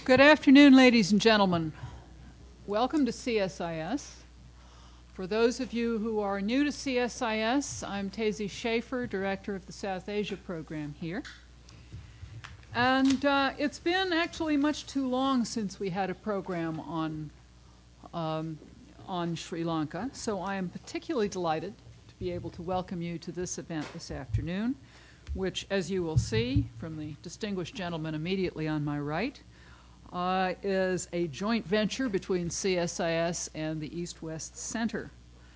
Good afternoon, ladies and gentlemen. Welcome to CSIS. For those of you who are new to CSIS, I'm Tazy Schaefer, Director of the South Asia Program here. And it's been actually much too long since we had a program on Sri Lanka, so I am particularly delighted to be able to welcome you to this event this afternoon, which, as you will see from the distinguished gentleman immediately on my right, is a joint venture between CSIS and the East-West Center.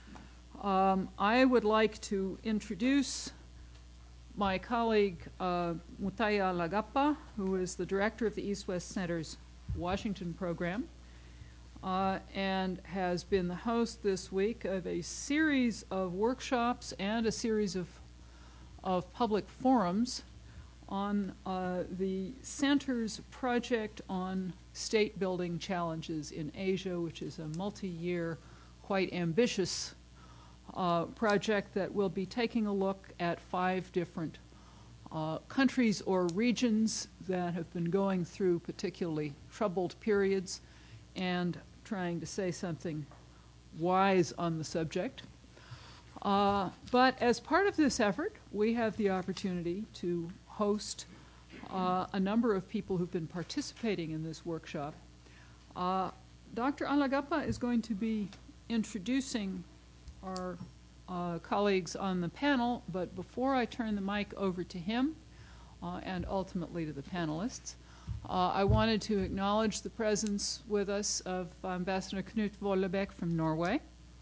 I would like to introduce my colleague Mutaya Lagappa, who is the director of the East-West Center's Washington program and has been the host this week of a series of workshops and a series of public forums on the Center's project on state-building challenges in Asia, which is a multi-year, quite ambitious project that will be taking a look at 5 different countries or regions that have been going through particularly troubled periods and trying to say something wise on the subject. But as part of this effort, we have the opportunity to host a number of people who've been participating in this workshop. Dr. Alagappa is going to be introducing our colleagues on the panel, but before I turn the mic over to him and ultimately to the panelists, I wanted to acknowledge the presence with us of Ambassador Knut Vollebæk from Norway,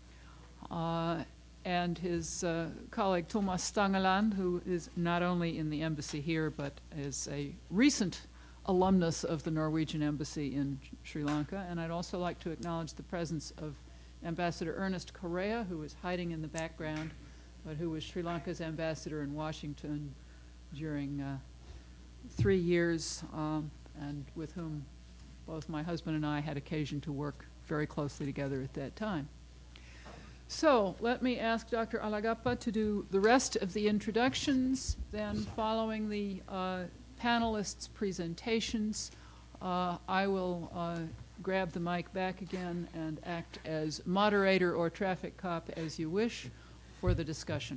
and his colleague Thomas Stangeland, who is not only in the embassy here, but is a recent alumnus of the Norwegian embassy in Sri Lanka. And I'd also like to acknowledge the presence of Ambassador Ernest Correa, who is hiding in the background, but who was Sri Lanka's ambassador in Washington during 3 years, and with whom both my husband and I had occasion to work very closely together at that time. So let me ask Dr. Alagappa to do the rest of the introductions. Then following the panelists' presentations, I will grab the mic back again and act as moderator or traffic cop as you wish for the discussion.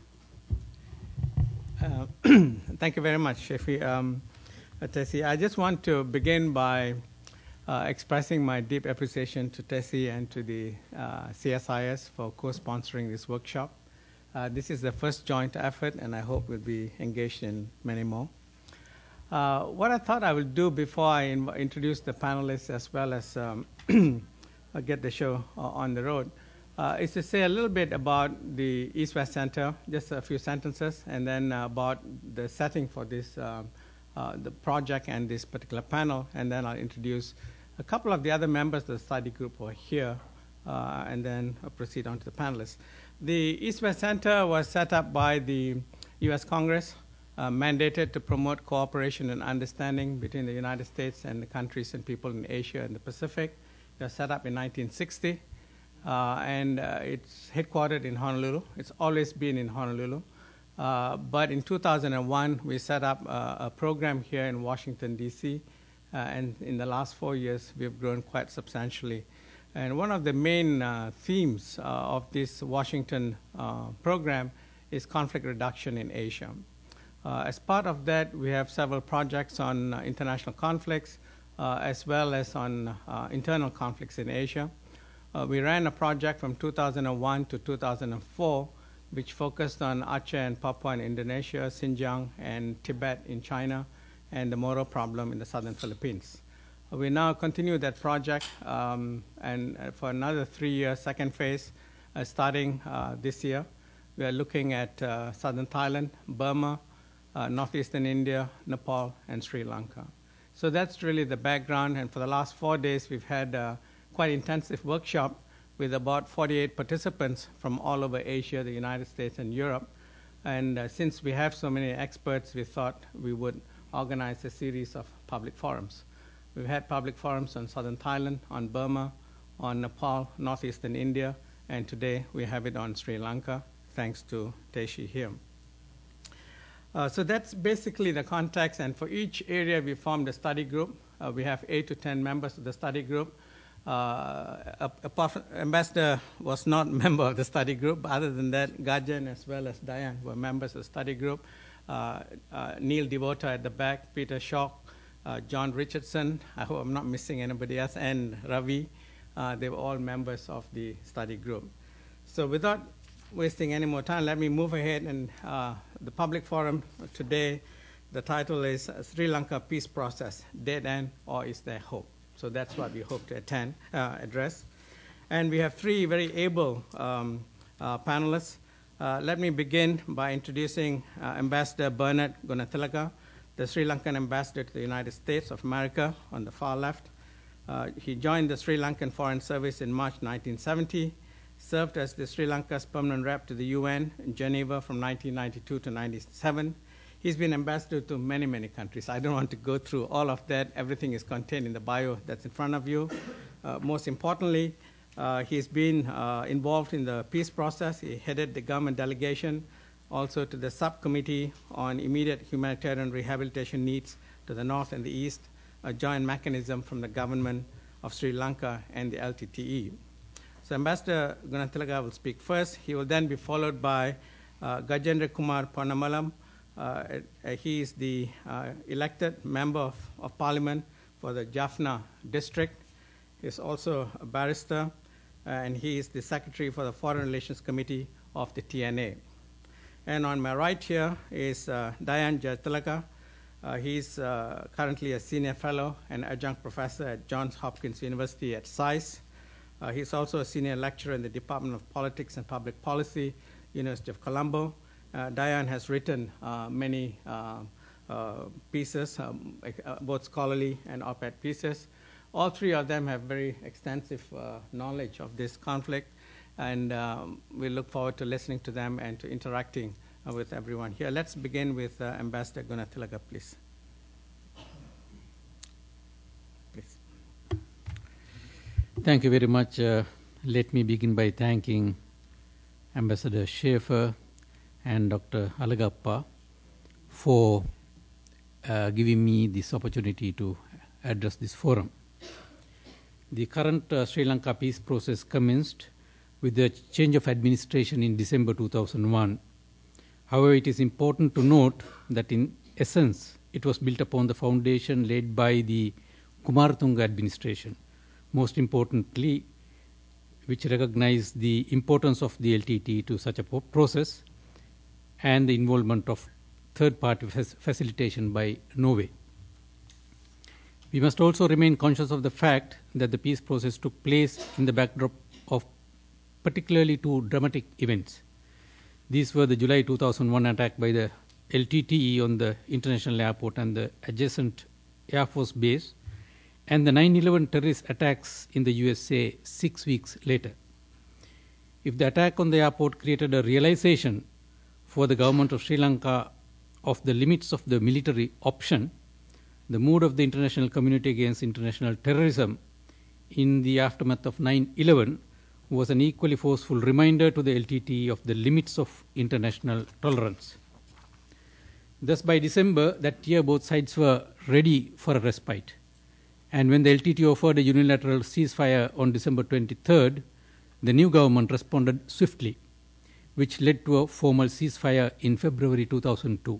Thank you very much, Shefi. Tessie, I just want to begin by expressing my deep appreciation to Tessie and to the CSIS for co-sponsoring this workshop. This is the first joint effort, and I hope we'll be engaged in many more. What I thought I would do before I introduce the panelists as well as get the show on the road is to say a little bit about the East-West Center, just a few sentences, and then about the setting for this the project and this particular panel, and then I'll introduce a couple of the other members of the study group who are here, and then I'll proceed on to the panelists. The East-West Center was set up by the U.S. Congress, mandated to promote cooperation and understanding between the United States and the countries and people in Asia and the Pacific. It was set up in 1960, and it's headquartered in Honolulu. It's always been in Honolulu. But in 2001, we set up a program here in Washington, D.C., and in the last 4 years, we've grown quite substantially. And one of the main themes of this Washington program is conflict reduction in Asia. As part of that, we have several projects on international conflicts, as well as on internal conflicts in Asia. We ran a project from 2001 to 2004, which focused on Aceh and Papua in Indonesia, Xinjiang and Tibet in China, and the Moro problem in the southern Philippines. We now continue that project, and for another 3-year second phase, starting this year. We are looking at southern Thailand, Burma, northeastern India, Nepal, and Sri Lanka. So that's really the background, and for the last 4 days, we've had a quite intensive workshop with about 48 participants from all over Asia, the United States, and Europe. And since we have so many experts, we thought we would organize a series of public forums. We've had public forums on southern Thailand, on Burma, on Nepal, northeastern India, and today we have it on Sri Lanka, thanks to Teshi here. So that's basically the context, and for each area we formed a study group. we have 8 to 10 members of the study group. Ambassador was not a member of the study group, but other than that, Gajan as well as Diane were members of the study group. Neil Devota at the back, Peter Schock, John Richardson, I hope I'm not missing anybody else, and Ravi. They were all members of the study group. So without wasting any more time, let me move ahead. And the public forum today, the title is Sri Lanka Peace Process, Dead End or Is There Hope? So that's what we hope to address. And we have 3 very able panelists. Let me begin by introducing Ambassador Bernard Gunathilaka, the Sri Lankan ambassador to the United States of America on the far left. He joined the Sri Lankan Foreign Service in March 1970, served as the Sri Lanka's permanent rep to the UN in Geneva from 1992 to 1997. He's been ambassador to many, many countries. I don't want to go through all of that. Everything is contained in the bio that's in front of you. Most importantly, he's been involved in the peace process. He headed the government delegation also to the subcommittee on immediate humanitarian rehabilitation needs to the north and the east, a joint mechanism from the government of Sri Lanka and the LTTE. So Ambassador Gunathilaka will speak first. He will then be followed by Gajendra Kumar Ponnambalam. He is the elected member of parliament for the Jaffna district. He is also a barrister, and he is the secretary for the Foreign Relations Committee of the TNA. And on my right here is Dayan Jayatilaka. He's currently a senior fellow and adjunct professor at Johns Hopkins University at SAIS. He's also a senior lecturer in the Department of Politics and Public Policy, University of Colombo. Dayan has written many pieces, both scholarly and op-ed pieces. All 3 of them have very extensive knowledge of this conflict, and we look forward to listening to them and to interacting with everyone here. Let's begin with Ambassador Gunathilaka, please. Please. Thank you very much. Let me begin by thanking Ambassador Schaefer and Dr. Alagappa for giving me this opportunity to address this forum. The current Sri Lanka peace process commenced with the change of administration in December 2001. However, it is important to note that in essence, it was built upon the foundation laid by the Kumaratunga administration, most importantly, which recognized the importance of the LTTE to such a process and the involvement of third-party facilitation by Norway. We must also remain conscious of the fact that the peace process took place in the backdrop of particularly 2 dramatic events. These were the July 2001 attack by the LTTE on the international airport and the adjacent Air Force base, and the 9/11 terrorist attacks in the USA 6 weeks later. If the attack on the airport created a realization for the government of Sri Lanka of the limits of the military option, the mood of the international community against international terrorism in the aftermath of 9/11 was an equally forceful reminder to the LTTE of the limits of international tolerance. Thus, by December that year, both sides were ready for a respite. And when the LTTE offered a unilateral ceasefire on December 23rd, the new government responded swiftly, which led to a formal ceasefire in February 2002.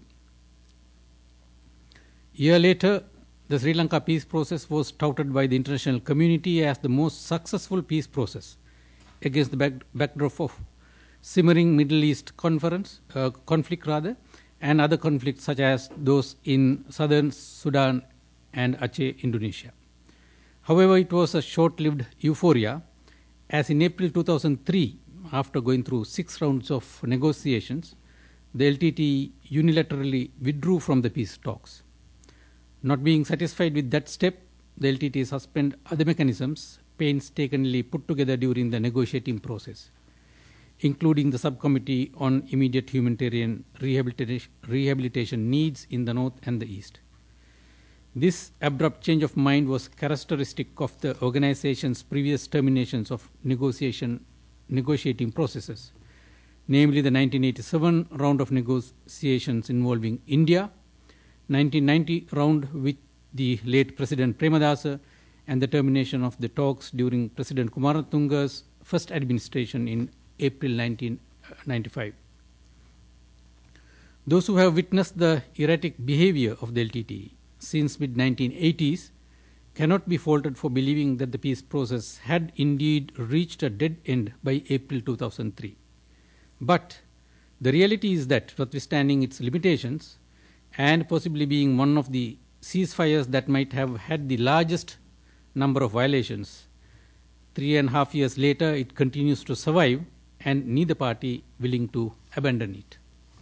A year later, the Sri Lanka peace process was touted by the international community as the most successful peace process against the backdrop of simmering Middle East conflict, and other conflicts such as those in southern Sudan and Aceh, Indonesia. However, it was a short-lived euphoria, as in April 2003, after going through 6 rounds of negotiations, the LTTE unilaterally withdrew from the peace talks. Not being satisfied with that step, the LTTE suspended other mechanisms painstakingly put together during the negotiating process, including the subcommittee on immediate humanitarian rehabilitation needs in the north and the east. This abrupt change of mind was characteristic of the organization's previous terminations of negotiating processes, namely the 1987 round of negotiations involving India, 1990 round the late President Premadasa and the termination of the talks during President Kumaratunga's first administration in April 1995. Those who have witnessed the erratic behavior of the LTTE since mid-1980s cannot be faulted for believing that the peace process had indeed reached a dead end by April 2003. But the reality is that, notwithstanding its limitations, and possibly being one of the ceasefires that might have had the largest number of violations, 3.5 years later it continues to survive, and neither party willing to abandon it.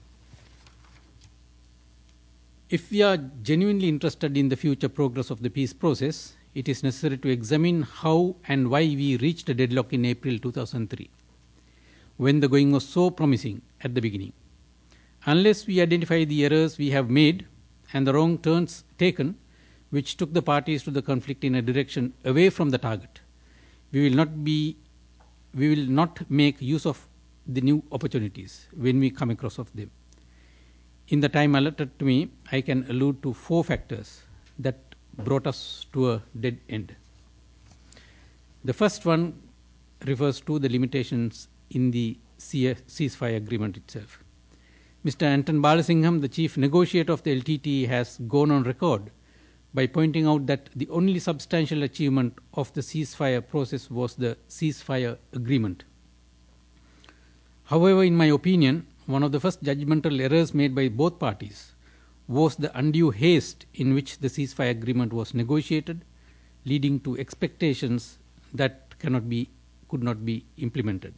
If we are genuinely interested in the future progress of the peace process, it is necessary to examine how and why we reached a deadlock in April 2003, when the going was so promising at the beginning. Unless we identify the errors we have made and the wrong turns taken, which took the parties to the conflict in a direction away from the target, we will not make use of the new opportunities when we come across of them. In the time allotted to me, I can allude to 4 factors that brought us to a dead end. The first one refers to the limitations in the ceasefire agreement itself. Mr. Anton Balasingham, the chief negotiator of the LTTE, has gone on record by pointing out that the only substantial achievement of the ceasefire process was the ceasefire agreement. However, in my opinion, one of the first judgmental errors made by both parties was the undue haste in which the ceasefire agreement was negotiated, leading to expectations that could not be implemented.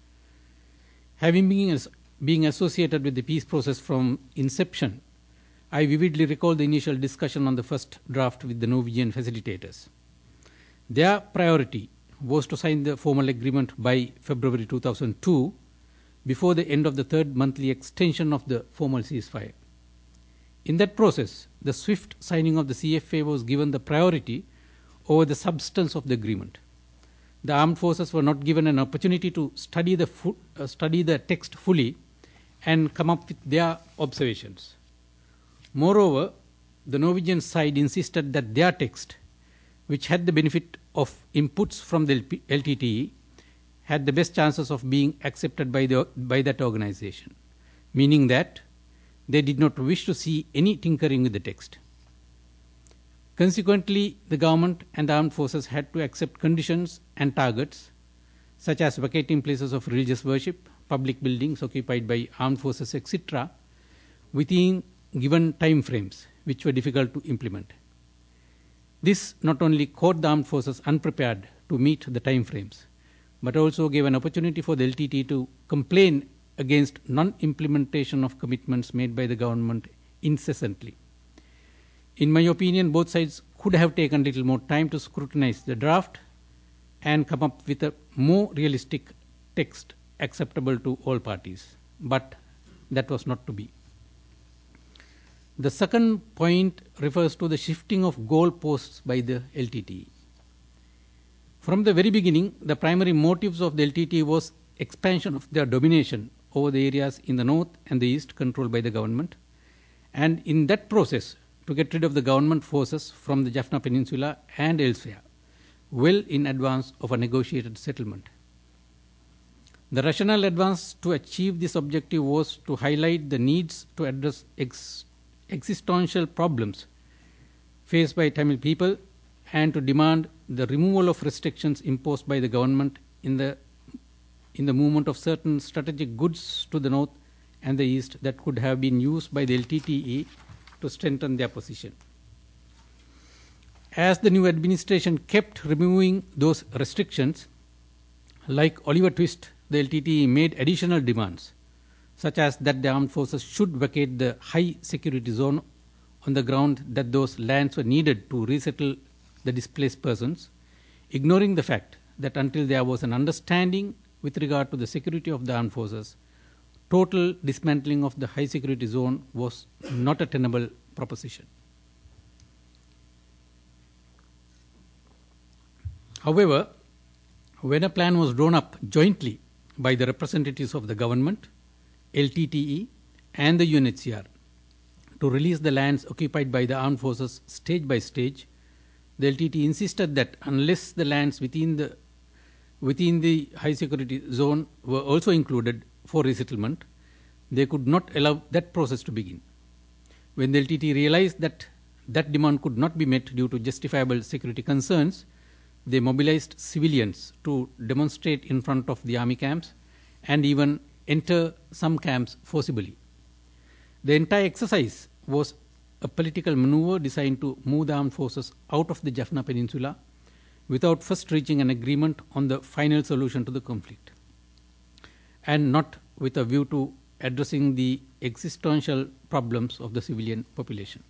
Having been associated with the peace process from inception, I vividly recall the initial discussion on the first draft with the Norwegian facilitators. Their priority was to sign the formal agreement by February 2002, before the end of the 3rd monthly extension of the formal ceasefire. In that process, the swift signing of the CFA was given the priority over the substance of the agreement. The armed forces were not given an opportunity to study the text fully and come up with their observations. Moreover, the Norwegian side insisted that their text, which had the benefit of inputs from the LTTE, had the best chances of being accepted by that organization, meaning that they did not wish to see any tinkering with the text. Consequently, the government and the armed forces had to accept conditions and targets, such as vacating places of religious worship, public buildings occupied by armed forces, etc., within given time frames, which were difficult to implement. This not only caught the armed forces unprepared to meet the time frames, but also gave an opportunity for the LTTE to complain against non-implementation of commitments made by the government incessantly. In my opinion, both sides could have taken a little more time to scrutinize the draft and come up with a more realistic text acceptable to all parties, but that was not to be. The second point refers to the shifting of goalposts by the LTTE. From the very beginning, the primary motives of the LTTE was expansion of their domination over the areas in the north and the east controlled by the government, and in that process to get rid of the government forces from the Jaffna Peninsula and elsewhere, well in advance of a negotiated settlement. The rationale advanced to achieve this objective was to highlight the needs to address existential problems faced by Tamil people and to demand the removal of restrictions imposed by the government in the movement of certain strategic goods to the north and the east that could have been used by the LTTE to strengthen their position. As the new administration kept removing those restrictions, like Oliver Twist, the LTTE made additional demands, such as that the armed forces should vacate the high security zone on the ground that those lands were needed to resettle the displaced persons, ignoring the fact that until there was an understanding with regard to the security of the armed forces, total dismantling of the high security zone was not a tenable proposition. However, when a plan was drawn up jointly by the representatives of the government, LTTE, and the UNHCR to release the lands occupied by the armed forces stage by stage, the LTT insisted that unless the lands within the high security zone were also included for resettlement, they could not allow that process to begin. When the LTT realized that that demand could not be met due to justifiable security concerns, they mobilized civilians to demonstrate in front of the army camps and even enter some camps forcibly. The entire exercise was a political maneuver designed to move the armed forces out of the Jaffna Peninsula without first reaching an agreement on the final solution to the conflict, and not with a view to addressing the existential problems of the civilian population.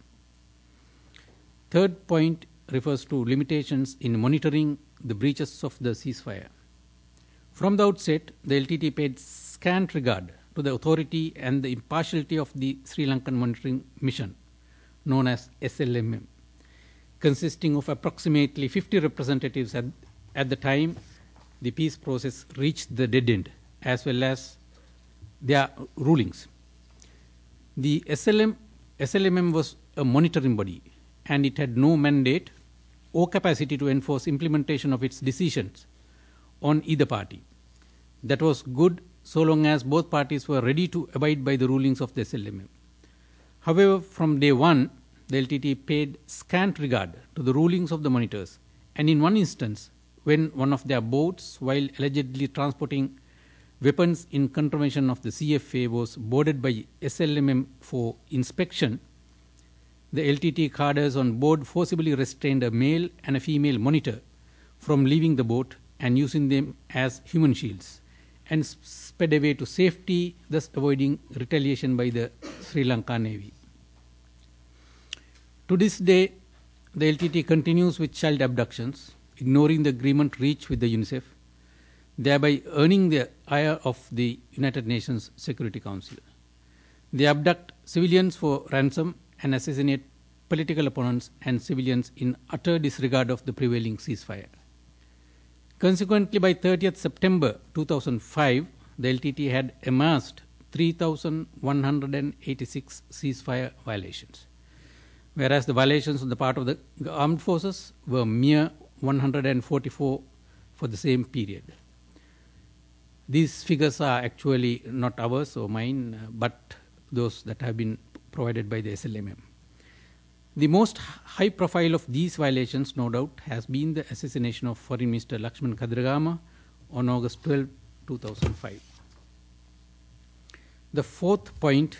Third point refers to limitations in monitoring the breaches of the ceasefire. From the outset, the LTT paid scant regard to the authority and the impartiality of the Sri Lankan Monitoring Mission, known as SLMM, consisting of approximately 50 representatives at the time the peace process reached the dead end, as well as their rulings. The SLMM was a monitoring body, and it had no mandate or capacity to enforce implementation of its decisions on either party. That was good so long as both parties were ready to abide by the rulings of the SLMM. However, from day one, the LTT paid scant regard to the rulings of the monitors, and in one instance, when one of their boats, while allegedly transporting weapons in contravention of the CFA, was boarded by SLMM for inspection, the LTT cadres on board forcibly restrained a male and a female monitor from leaving the boat and using them as human shields, and sped away to safety, thus avoiding retaliation by the Sri Lanka Navy. To this day, the LTT continues with child abductions, ignoring the agreement reached with the UNICEF, thereby earning the ire of the United Nations Security Council. They abduct civilians for ransom and assassinate political opponents and civilians in utter disregard of the prevailing ceasefire. Consequently, by 30th September 2005, the LTT had amassed 3,186 ceasefire violations, whereas the violations on the part of the armed forces were mere 144 for the same period. These figures are actually not ours or mine, but those that have been provided by the SLMM. The most high profile of these violations, no doubt, has been the assassination of Foreign Minister Lakshman Kadirgama on August 12, 2005. The fourth point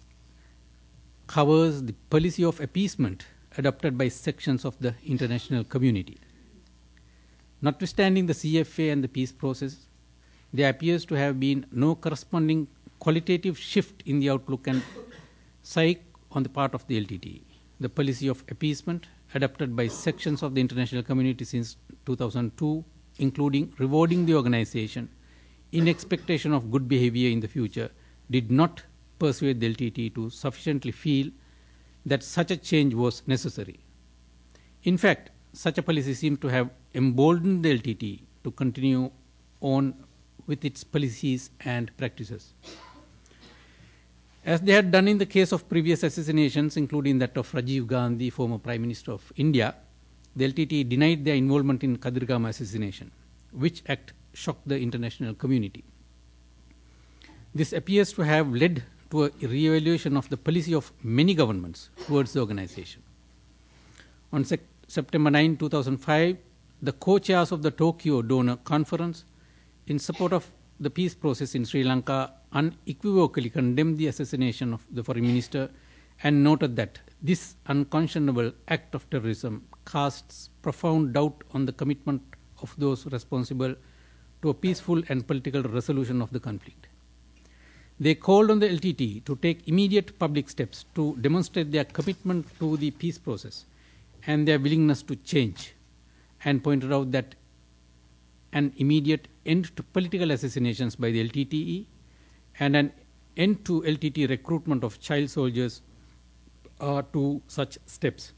covers the policy of appeasement adopted by sections of the international community. Notwithstanding the CFA and the peace process, there appears to have been no corresponding qualitative shift in the outlook and psyche on the part of the LTT. The policy of appeasement adopted by sections of the international community since 2002, including rewarding the organization in expectation of good behavior in the future, did not persuade the LTT to sufficiently feel that such a change was necessary. In fact, such a policy seemed to have emboldened the LTT to continue on with its policies and practices. As they had done in the case of previous assassinations, including that of Rajiv Gandhi, former Prime Minister of India, the LTT denied their involvement in Kadirgama assassination, which act shocked the international community. This appears to have led to a re-evaluation of the policy of many governments towards the organization. On September 9, 2005, the co-chairs of the Tokyo Donor Conference, in support of the peace process in Sri Lanka, unequivocally condemned the assassination of the foreign minister and noted that this unconscionable act of terrorism casts profound doubt on the commitment of those responsible to a peaceful and political resolution of the conflict. They called on the LTT to take immediate public steps to demonstrate their commitment to the peace process and their willingness to change, and pointed out that an immediate end to political assassinations by the LTTE and an end to LTT recruitment of child soldiers are two such steps.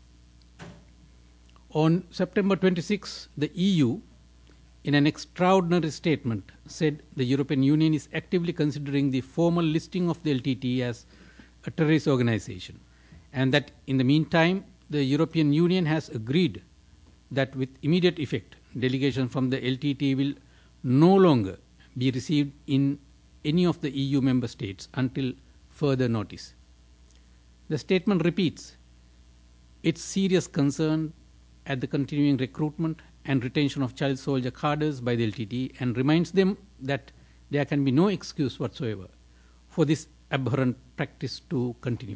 On September 26, the EU, in an extraordinary statement, said the European Union is actively considering the formal listing of the LTTE as a terrorist organization and that in the meantime, the European Union has agreed that with immediate effect, delegations from the LTTE will no longer be received in any of the EU member states until further notice. The statement repeats its serious concern at the continuing recruitment and retention of child soldier cadres by the LTTE and reminds them that there can be no excuse whatsoever for this abhorrent practice to continue.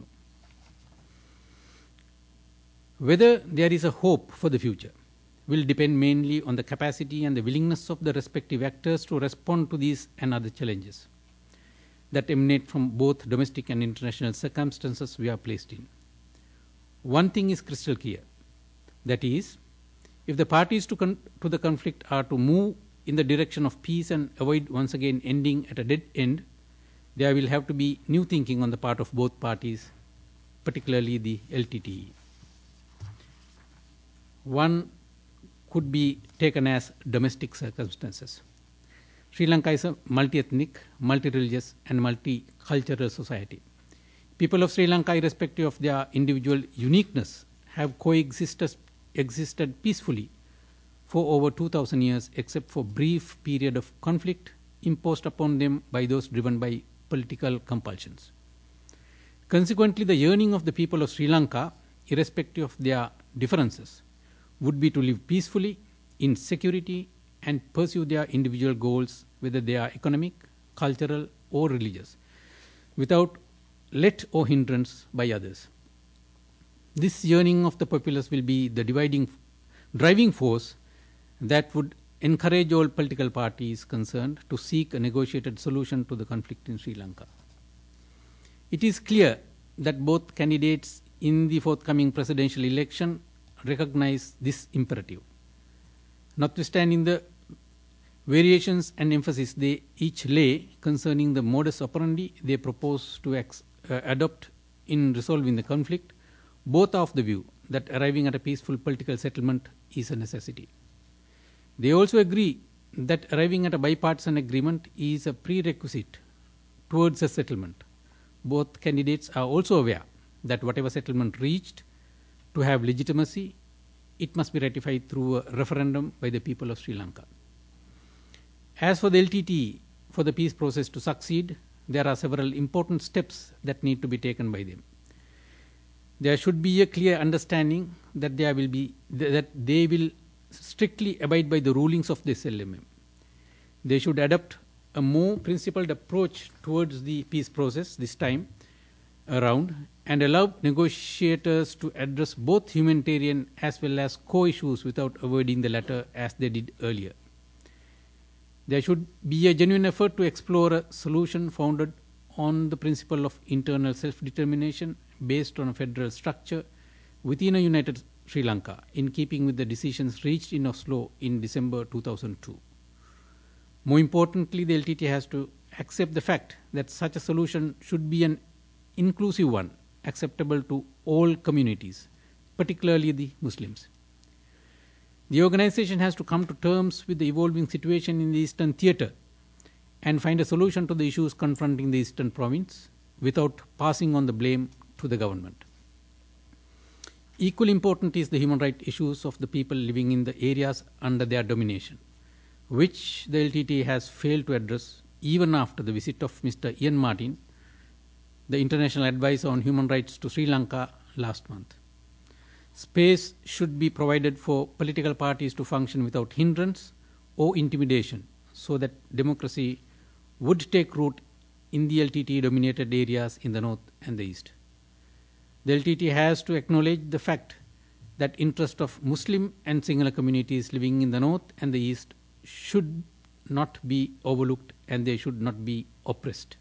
Whether there is a hope for the future will depend mainly on the capacity and the willingness of the respective actors to respond to these and other challenges that emanate from both domestic and international circumstances we are placed in. One thing is crystal clear, that is, if the parties to the conflict are to move in the direction of peace and avoid once again ending at a dead end, there will have to be new thinking on the part of both parties, particularly the LTTE. One could be taken as domestic circumstances. Sri Lanka is a multi-ethnic, multi-religious and multicultural society. People of Sri Lanka, irrespective of their individual uniqueness, have coexisted peacefully for over 2,000 years, except for brief period of conflict imposed upon them by those driven by political compulsions. Consequently, the yearning of the people of Sri Lanka, irrespective of their differences, would be to live peacefully, in security, and pursue their individual goals, whether they are economic, cultural, or religious, without let or hindrance by others. This yearning of the populace will be the driving force that would encourage all political parties concerned to seek a negotiated solution to the conflict in Sri Lanka. It is clear that both candidates in the forthcoming presidential election recognize this imperative. Notwithstanding the variations and emphasis they each lay concerning the modus operandi they propose to adopt in resolving the conflict, both are of the view that arriving at a peaceful political settlement is a necessity. They also agree that arriving at a bipartisan agreement is a prerequisite towards a settlement. Both candidates are also aware that whatever settlement reached, to have legitimacy, it must be ratified through a referendum by the people of Sri Lanka. As for the LTTE, for the peace process to succeed, there are several important steps that need to be taken by them. There should be a clear understanding that they will strictly abide by the rulings of the SLMM. They should adopt a more principled approach towards the peace process this time around and allow negotiators to address both humanitarian as well as core issues without avoiding the latter as they did earlier. There should be a genuine effort to explore a solution founded on the principle of internal self-determination based on a federal structure within a united Sri Lanka, in keeping with the decisions reached in Oslo in December 2002. More importantly, the LTTE has to accept the fact that such a solution should be an inclusive one, acceptable to all communities, particularly the Muslims. The organization has to come to terms with the evolving situation in the Eastern Theatre and find a solution to the issues confronting the Eastern Province without passing on the blame to the government. Equally important is the human rights issues of the people living in the areas under their domination, which the LTTE has failed to address even after the visit of Mr. Ian Martin, the International Advisor on Human Rights to Sri Lanka last month. Space should be provided for political parties to function without hindrance or intimidation so that democracy would take root in the LTTE-dominated areas in the north and the east. The LTTE has to acknowledge the fact that interests of Muslim and Sinhala communities living in the north and the east should not be overlooked and they should not be oppressed.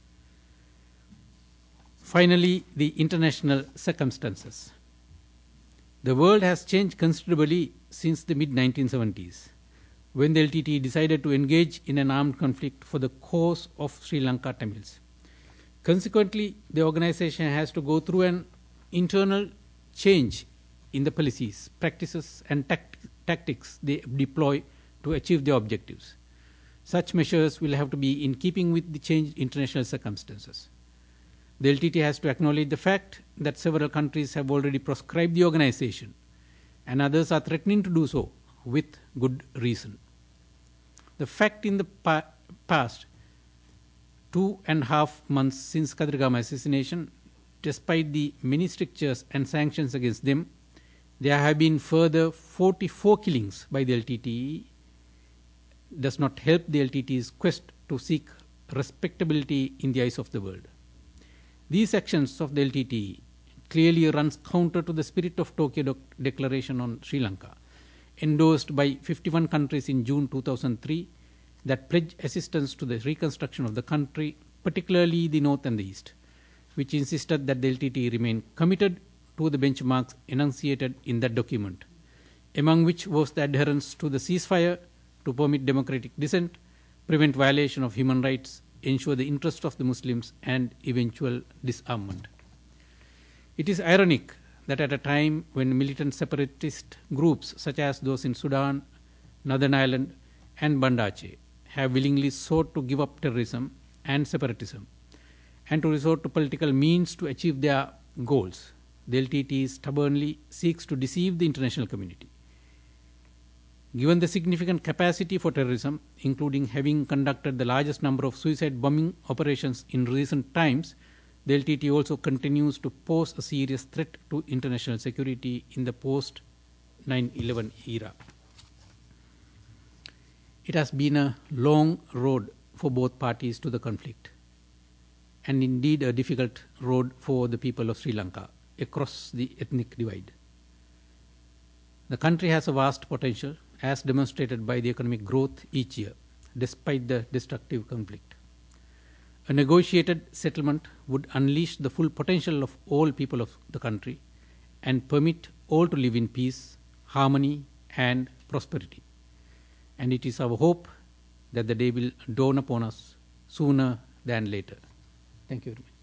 Finally, the international circumstances. The world has changed considerably since the mid-1970s, when the LTTE decided to engage in an armed conflict for the cause of Sri Lanka Tamils. Consequently, the organization has to go through an internal change in the policies, practices, and tactics they deploy to achieve their objectives. Such measures will have to be in keeping with the changed international circumstances. The LTT has to acknowledge the fact that several countries have already proscribed the organization and others are threatening to do so with good reason. The fact in the past 2.5 months since Kadirgama assassination, despite the many strictures and sanctions against them, there have been further 44 killings by the LTTE, does not help the LTT's quest to seek respectability in the eyes of the world. These actions of the LTTE clearly runs counter to the spirit of Tokyo Declaration on Sri Lanka, endorsed by 51 countries in June 2003, that pledge assistance to the reconstruction of the country, particularly the North and the East, which insisted that the LTTE remain committed to the benchmarks enunciated in that document, among which was the adherence to the ceasefire, to permit democratic dissent, prevent violation of human rights, ensure the interests of the Muslims, and eventual disarmament. It is ironic that at a time when militant separatist groups such as those in Sudan, Northern Ireland, and Banda Aceh have willingly sought to give up terrorism and separatism and to resort to political means to achieve their goals, the LTT stubbornly seeks to deceive the international community. Given the significant capacity for terrorism, including having conducted the largest number of suicide bombing operations in recent times, the LTT also continues to pose a serious threat to international security in the post-9/11 era. It has been a long road for both parties to the conflict, and indeed a difficult road for the people of Sri Lanka across the ethnic divide. The country has a vast potential, as demonstrated by the economic growth each year, despite the destructive conflict. A negotiated settlement would unleash the full potential of all people of the country and permit all to live in peace, harmony, and prosperity. And it is our hope that the day will dawn upon us sooner than later. Thank you very much.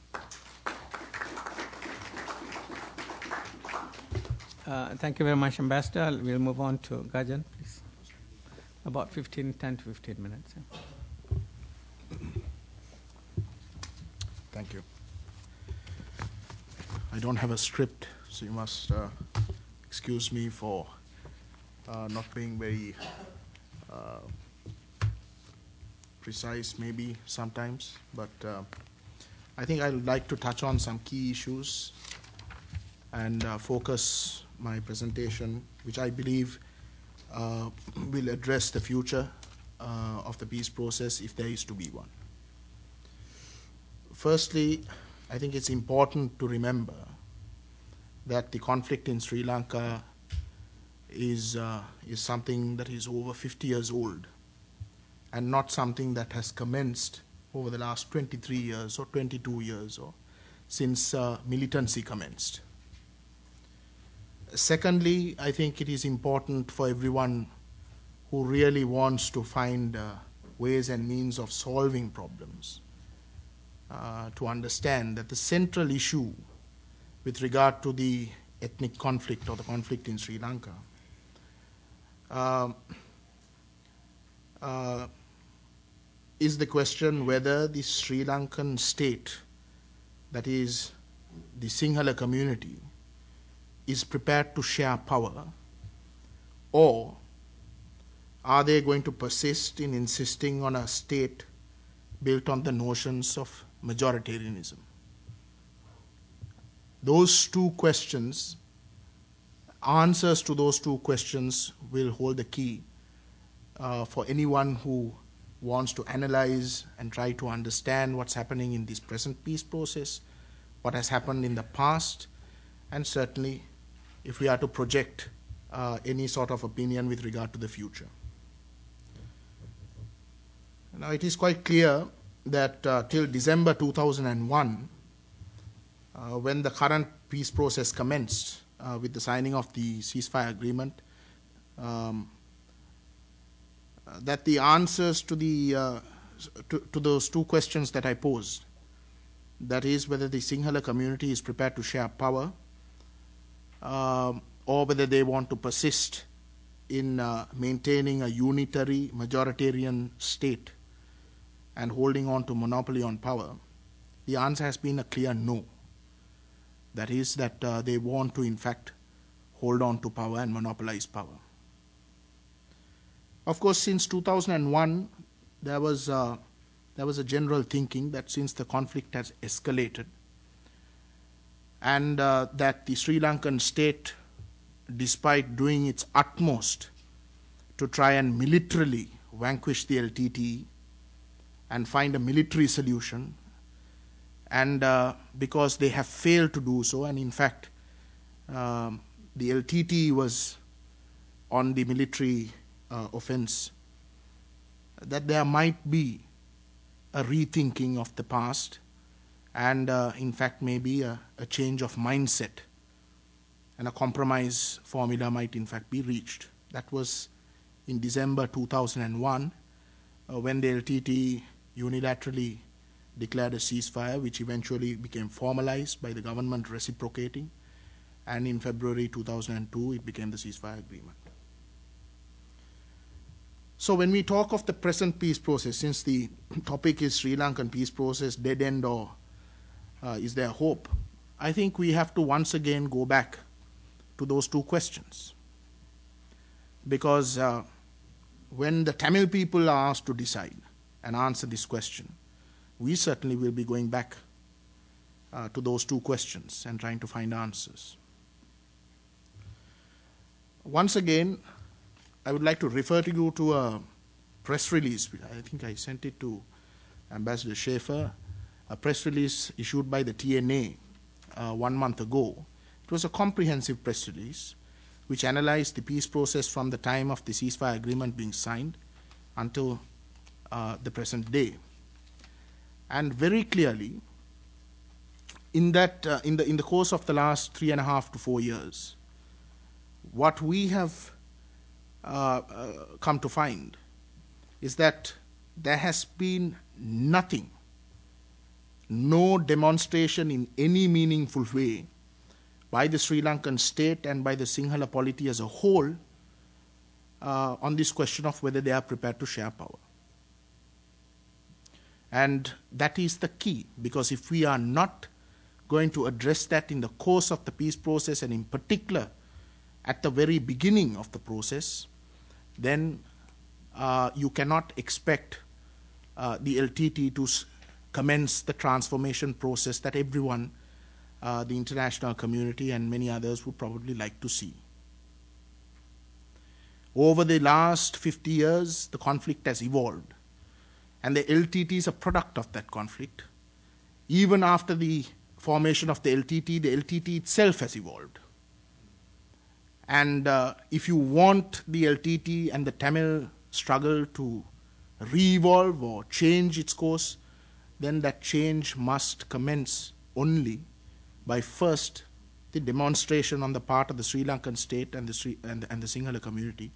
Thank you very much, Ambassador. We'll move on to Gajan, please. About 10 to 15 minutes. Thank you. I don't have a script, so you must excuse me for not being very precise maybe sometimes, but I think I'd like to touch on some key issues and focus my presentation, which I believe will address the future of the peace process if there is to be one. Firstly, I think it's important to remember that the conflict in Sri Lanka is something that is over 50 years old and not something that has commenced over the last 23 years or 22 years or since militancy commenced. Secondly, I think it is important for everyone who really wants to find ways and means of solving problems to understand that the central issue with regard to the ethnic conflict or the conflict in Sri Lanka is the question whether the Sri Lankan state, that is the Sinhala community, is prepared to share power, or are they going to persist in insisting on a state built on the notions of majoritarianism? Those two questions, answers to those two questions will hold the key for anyone who wants to analyze and try to understand what's happening in this present peace process, what has happened in the past, and certainly if we are to project any sort of opinion with regard to the future. Now, it is quite clear that till December 2001, when the current peace process commenced with the signing of the ceasefire agreement, that the answers to those two questions that I posed, that is whether the Sinhala community is prepared to share power or whether they want to persist in maintaining a unitary majoritarian state and holding on to monopoly on power, the answer has been a clear no. That is that they want to, in fact, hold on to power and monopolize power. Of course, since 2001, there was a general thinking that since the conflict has escalated and that the Sri Lankan state, despite doing its utmost to try and militarily vanquish the LTTE and find a military solution, and because they have failed to do so, and in fact the LTTE was on the military offense, that there might be a rethinking of the past and in fact maybe a change of mindset, and a compromise formula might in fact be reached. That was in December 2001 when the LTTE unilaterally declared a ceasefire, which eventually became formalized by the government reciprocating, and in February 2002 it became the ceasefire agreement. So when we talk of the present peace process, since the topic is Sri Lankan peace process, dead end or is there hope, I think we have to once again go back to those two questions. Because when the Tamil people are asked to decide and answer this question, we certainly will be going back to those two questions and trying to find answers. Once again, I would like to refer to you to a press release. I think I sent it to Ambassador Schaefer, a press release issued by the TNA 1 month ago. It was a comprehensive press release which analyzed the peace process from the time of the ceasefire agreement being signed until the present day. And very clearly, in that in the course of the last 3.5 to 4 years, what we have come to find is that there has been nothing, no demonstration in any meaningful way by the Sri Lankan state and by the Sinhala polity as a whole on this question of whether they are prepared to share power. And that is the key, because if we are not going to address that in the course of the peace process, and in particular at the very beginning of the process, then you cannot expect the LTT to commence the transformation process that everyone, the international community and many others, would probably like to see. Over the last 50 years, the conflict has evolved, and the LTT is a product of that conflict. Even after the formation of the LTT itself has evolved. And if you want the LTT and the Tamil struggle to re-evolve or change its course, then that change must commence only by first the demonstration on the part of the Sri Lankan state and the Sinhala community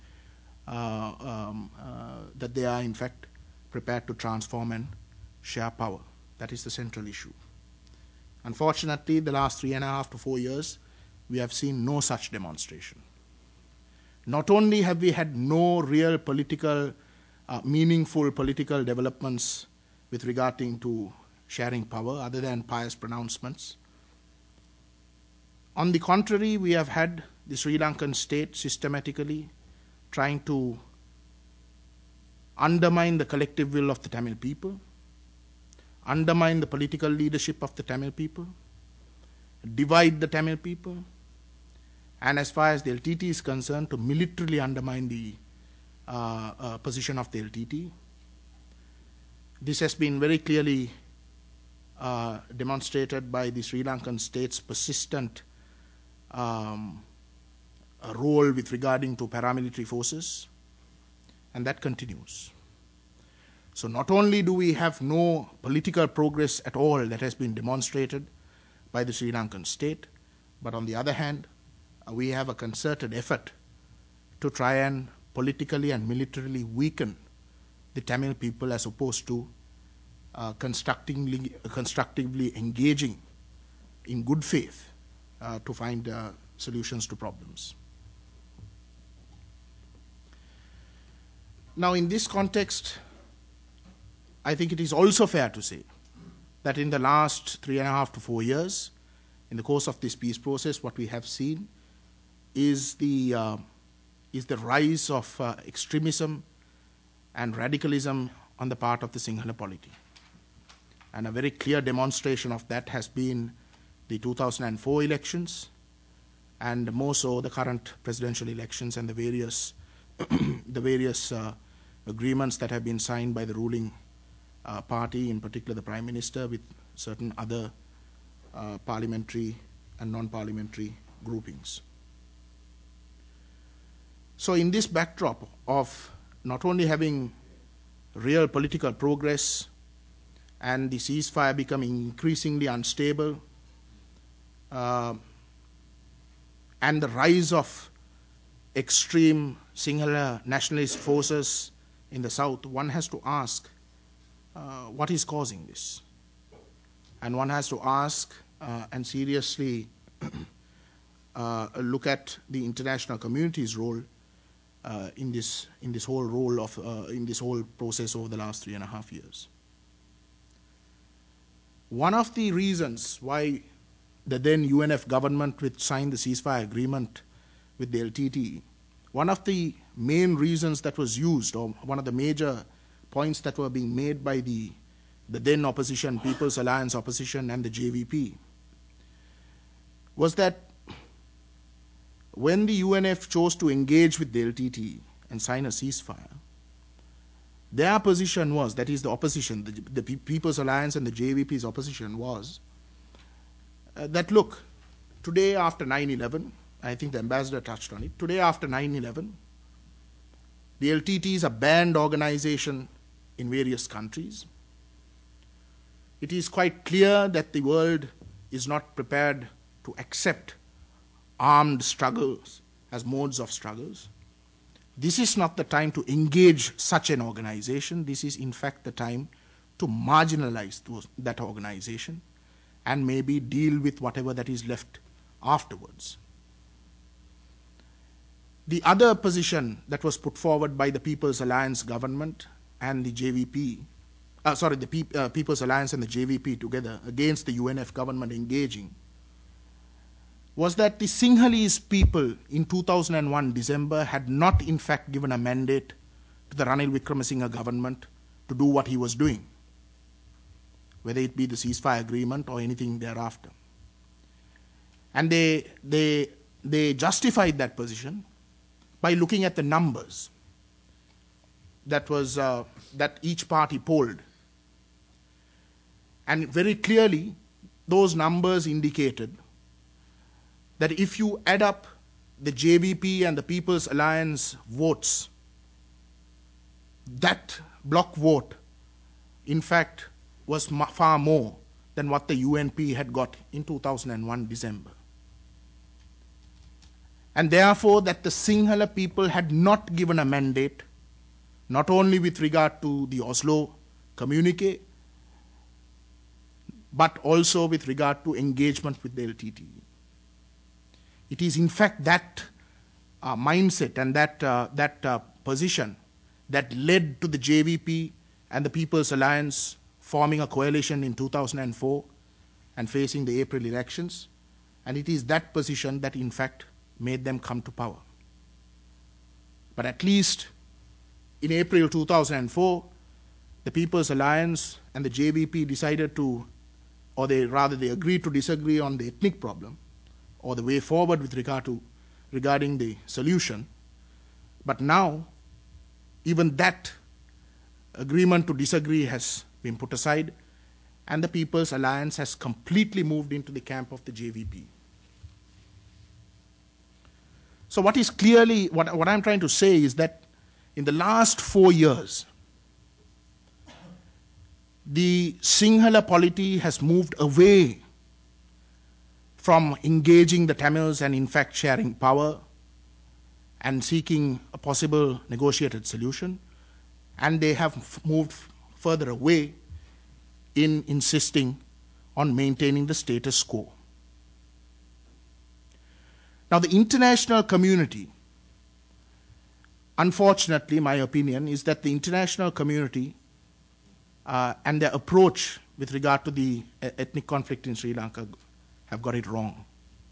that they are in fact prepared to transform and share power. That is the central issue. Unfortunately, the last 3.5 to 4 years, we have seen no such demonstration. Not only have we had no real political, meaningful political developments with regarding to sharing power other than pious pronouncements. On the contrary, we have had the Sri Lankan state systematically trying to undermine the collective will of the Tamil people, undermine the political leadership of the Tamil people, divide the Tamil people, and as far as the LTT is concerned, to militarily undermine the position of the LTT. This has been very clearly demonstrated by the Sri Lankan state's persistent role with regarding to paramilitary forces, and that continues. So not only do we have no political progress at all that has been demonstrated by the Sri Lankan state, but on the other hand, we have a concerted effort to try and politically and militarily weaken the Tamil people as opposed to constructively engaging in good faith to find solutions to problems. Now, in this context, I think it is also fair to say that in the last 3.5 to 4 years, in the course of this peace process, what we have seen is the rise of extremism and radicalism on the part of the Sinhala polity. And a very clear demonstration of that has been the 2004 elections, and more so the current presidential elections and the various agreements that have been signed by the ruling party, in particular the Prime Minister, with certain other parliamentary and non-parliamentary groupings. So in this backdrop of not only having real political progress and the ceasefire becoming increasingly unstable, and the rise of extreme Sinhala nationalist forces in the south, one has to ask what is causing this? And one has to ask and seriously look at the international community's role in this whole process over the last 3.5 years. One of the reasons why the then UNF government, which signed the ceasefire agreement with the LTTE, one of the main reasons that was used, or one of the major points that were being made by the then opposition, People's Alliance opposition and the JVP, was that when the UNF chose to engage with the LTTE and sign a ceasefire, their position was, that is the opposition, the People's Alliance and the JVP's opposition was, that look, today after 9/11, I think the ambassador touched on it, today after 9/11, the LTTE is a banned organization in various countries. It is quite clear that the world is not prepared to accept armed struggles as modes of struggles. This is not the time to engage such an organization. This is in fact the time to marginalize that organization and maybe deal with whatever that is left afterwards. The other position that was put forward by the People's Alliance government and the JVP, the People's Alliance and the JVP together against the UNF government engaging, was that the Sinhalese people in 2001 December had not in fact given a mandate to the Ranil Wickremesinghe government to do what he was doing, whether it be the ceasefire agreement or anything thereafter. And they justified that position by looking at the numbers that each party polled. And very clearly, those numbers indicated that if you add up the JVP and the People's Alliance votes, that block vote, in fact, was far more than what the UNP had got in 2001 December. And therefore, that the Sinhala people had not given a mandate, not only with regard to the Oslo communique, but also with regard to engagement with the LTTE. It is in fact that mindset and that position that led to the JVP and the People's Alliance forming a coalition in 2004 and facing the April elections. And it is that position that in fact made them come to power. But at least in April 2004, the People's Alliance and the JVP decided to, or they agreed to disagree on the ethnic problem or the way forward with regarding the solution. But now, even that agreement to disagree has been put aside, and the People's Alliance has completely moved into the camp of the JVP. So what is clearly, what I'm trying to say is that in the last 4 years, the Sinhala polity has moved away from engaging the Tamils and in fact sharing power and seeking a possible negotiated solution, and they have moved further away in insisting on maintaining the status quo. Now, the international community, unfortunately, my opinion is that the international community and their approach with regard to the ethnic conflict in Sri Lanka have got it wrong.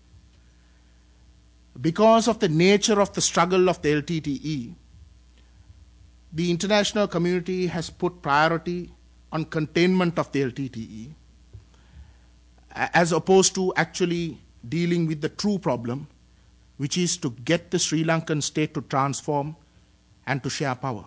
Because of the nature of the struggle of the LTTE, the international community has put priority on containment of the LTTE as opposed to actually dealing with the true problem, which is to get the Sri Lankan state to transform and to share power.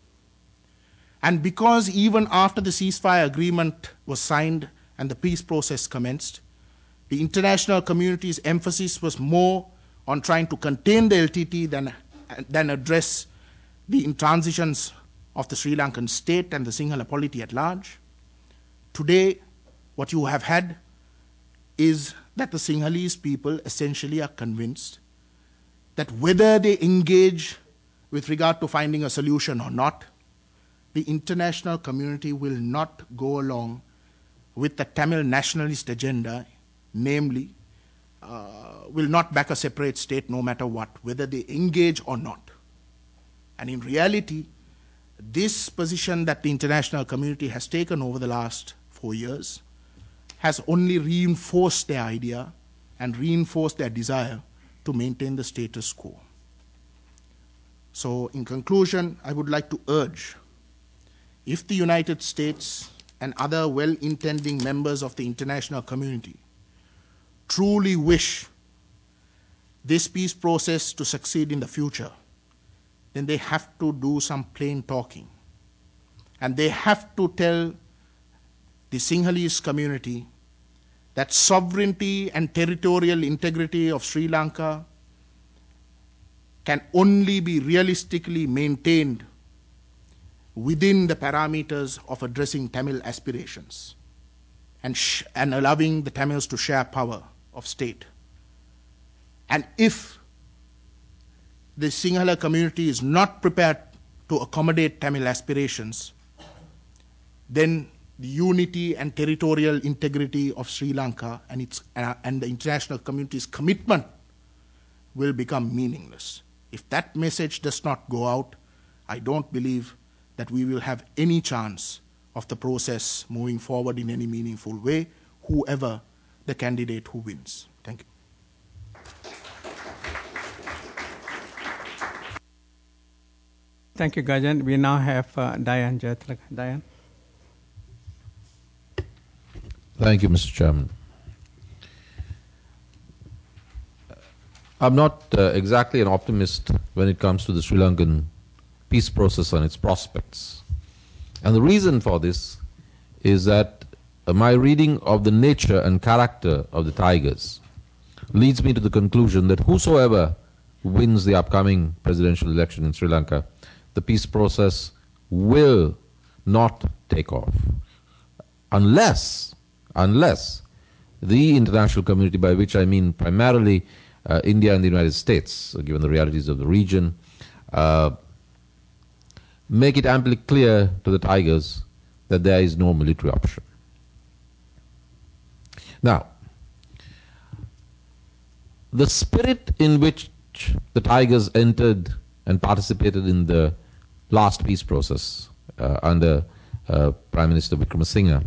And because even after the ceasefire agreement was signed and the peace process commenced, the international community's emphasis was more on trying to contain the LTT than address the intransitions of the Sri Lankan state and the Sinhala polity at large. Today, what you have had is that the Sinhalese people essentially are convinced that whether they engage with regard to finding a solution or not, the international community will not go along with the Tamil nationalist agenda, namely, will not back a separate state no matter what, whether they engage or not. And in reality, this position that the international community has taken over the last 4 years has only reinforced their idea and reinforced their desire to maintain the status quo. So in conclusion, I would like to urge, if the United States and other well-intending members of the international community truly wish this peace process to succeed in the future, then they have to do some plain talking. And they have to tell the Sinhalese community that sovereignty and territorial integrity of Sri Lanka can only be realistically maintained within the parameters of addressing Tamil aspirations and allowing the Tamils to share power of state. And if the Sinhala community is not prepared to accommodate Tamil aspirations, then the unity and territorial integrity of Sri Lanka and the international community's commitment will become meaningless. If that message does not go out, I don't believe that we will have any chance of the process moving forward in any meaningful way, whoever the candidate who wins. Thank you. Thank you, Gajan. We now have Dayan Jaitlaka. Dayan. Thank you, Mr. Chairman. I'm not exactly an optimist when it comes to the Sri Lankan peace process and its prospects. And the reason for this is that my reading of the nature and character of the Tigers leads me to the conclusion that whosoever wins the upcoming presidential election in Sri Lanka, the peace process will not take off unless the international community, by which I mean primarily India and the United States, given the realities of the region, make it amply clear to the Tigers that there is no military option. Now, the spirit in which the Tigers entered and participated in the last peace process under Prime Minister Wickremesinghe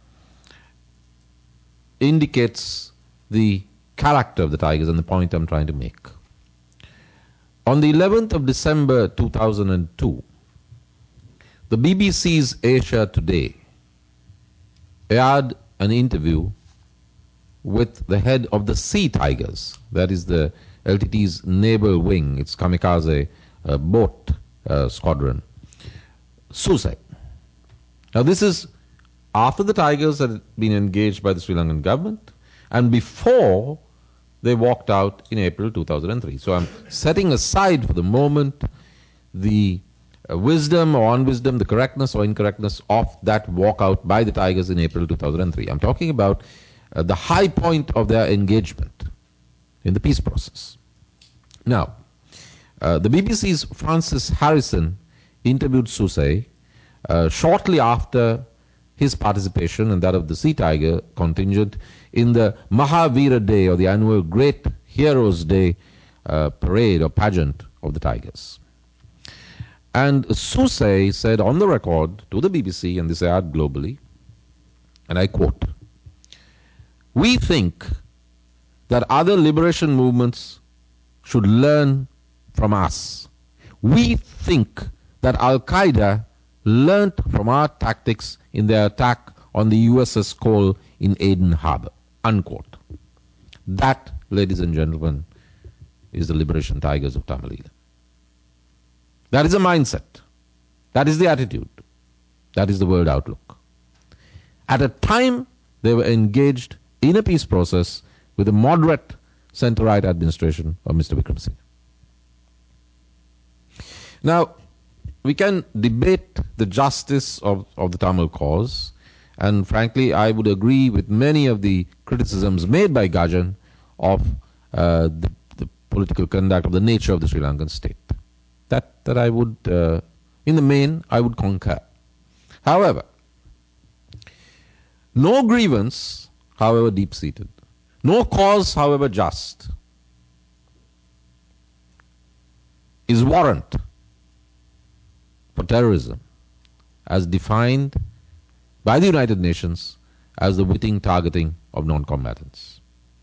indicates the character of the Tigers and the point I'm trying to make. On the 11th of December 2002, the BBC's Asia Today aired an interview with the head of the Sea Tigers, that is the LTT's naval wing, its kamikaze boat squadron, Susai. Now this is after the Tigers had been engaged by the Sri Lankan government and before they walked out in April 2003. So I'm setting aside for the moment the wisdom or unwisdom, the correctness or incorrectness of that walkout by the Tigers in April 2003. I'm talking about the high point of their engagement in the peace process. Now, the BBC's Francis Harrison interviewed Susai shortly after his participation and that of the Sea Tiger contingent in the Mahavira Day, or the annual Great Heroes Day parade or pageant of the Tigers. And Susai said on the record to the BBC, and this aired globally, and I quote, "We think that other liberation movements should learn from us. We think that Al-Qaeda learnt from our tactics in their attack on the USS Cole in Aden Harbor." Unquote. That, ladies and gentlemen, is the Liberation Tigers of Tamil Eelam. That is the mindset. That is the attitude. That is the world outlook. At a time they were engaged in a peace process with the moderate centre-right administration of Mr. Wickremesinghe. Now, we can debate the justice of the Tamil cause, and frankly, I would agree with many of the criticisms made by Gajan of the political conduct, of the nature of the Sri Lankan state. That I would, in the main, I would concur. However, no grievance, however deep-seated, no cause, however just, is warrant for terrorism as defined by the United Nations as the witting targeting of non-combatants.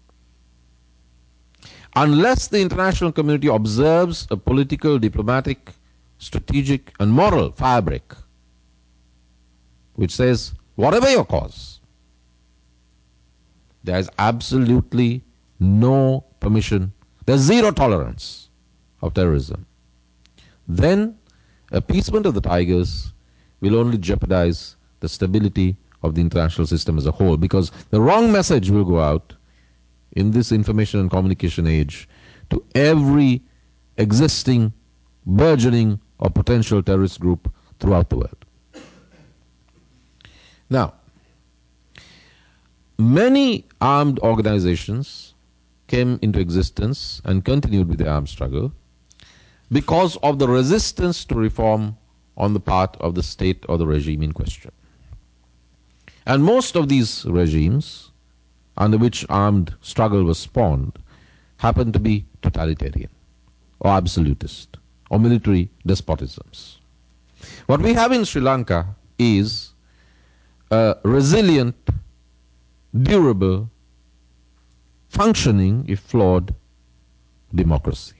Unless the international community observes a political, diplomatic, strategic and moral fabric which says, whatever your cause, there is absolutely no permission, there's zero tolerance of terrorism, then appeasement of the Tigers will only jeopardize the stability of the international system as a whole, because the wrong message will go out in this information and communication age to every existing, burgeoning or potential terrorist group throughout the world. Now, many armed organizations came into existence and continued with the armed struggle because of the resistance to reform on the part of the state or the regime in question. And most of these regimes under which armed struggle was spawned happened to be totalitarian or absolutist or military despotisms. What we have in Sri Lanka is a resilient, durable, functioning, if flawed, democracy.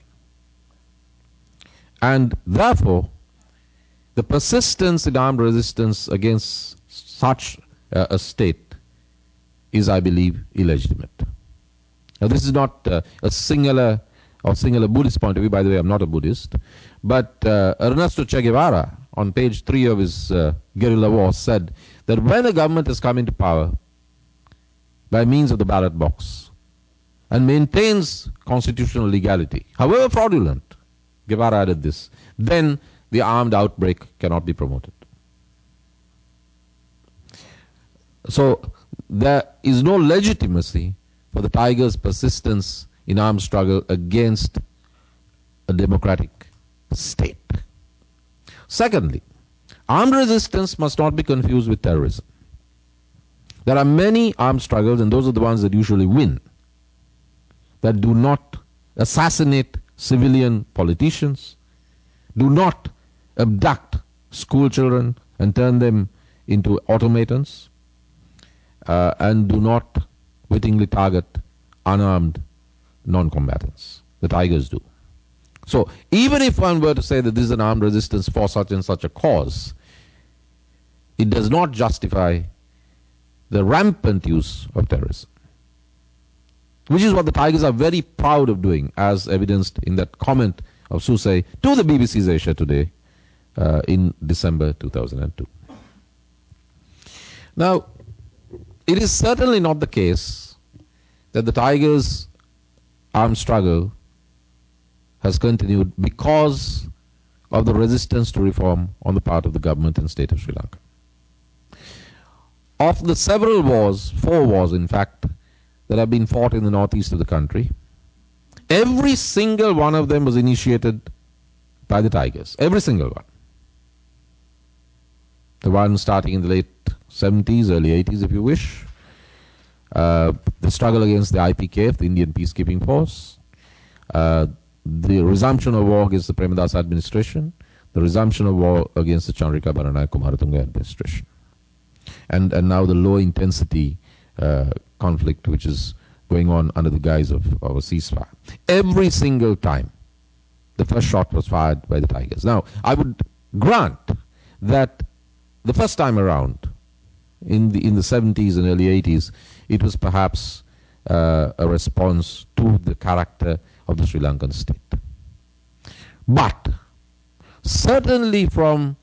And therefore, the persistence in armed resistance against such a state is, I believe, illegitimate. Now, this is not a singular Buddhist point of view. By the way, I'm not a Buddhist. But Ernesto Che Guevara, on page 3 of his Guerrilla War, said that when a government has come into power by means of the ballot box and maintains constitutional legality, however fraudulent, Guevara added this, then the armed outbreak cannot be promoted. So there is no legitimacy for the Tigers' persistence in armed struggle against a democratic state. Secondly, armed resistance must not be confused with terrorism. There are many armed struggles, and those are the ones that usually win, that do not assassinate civilian politicians, do not abduct school children and turn them into automatons, and do not wittingly target unarmed non-combatants. The Tigers do. So even if one were to say that this is an armed resistance for such and such a cause, it does not justify the rampant use of terrorism, which is what the Tigers are very proud of doing, as evidenced in that comment of Susay to the BBC's Asia Today in December 2002. Now, it is certainly not the case that the Tigers' armed struggle has continued because of the resistance to reform on the part of the government and state of Sri Lanka. Of the several wars, 4 wars in fact, that have been fought in the northeast of the country, every single one of them was initiated by the Tigers. Every single one. The one starting in the late 70s, early 80s if you wish. The struggle against the IPKF, the Indian Peacekeeping Force. The resumption of war against the Premadasa administration. The resumption of war against the Chandrika Baranaya Kumaratunga administration. and now the low intensity conflict which is going on under the guise of a ceasefire. Every single time, the first shot was fired by the Tigers. Now, I would grant that the first time around, in the 70s and early 80s, it was perhaps a response to the character of the Sri Lankan state. But certainly from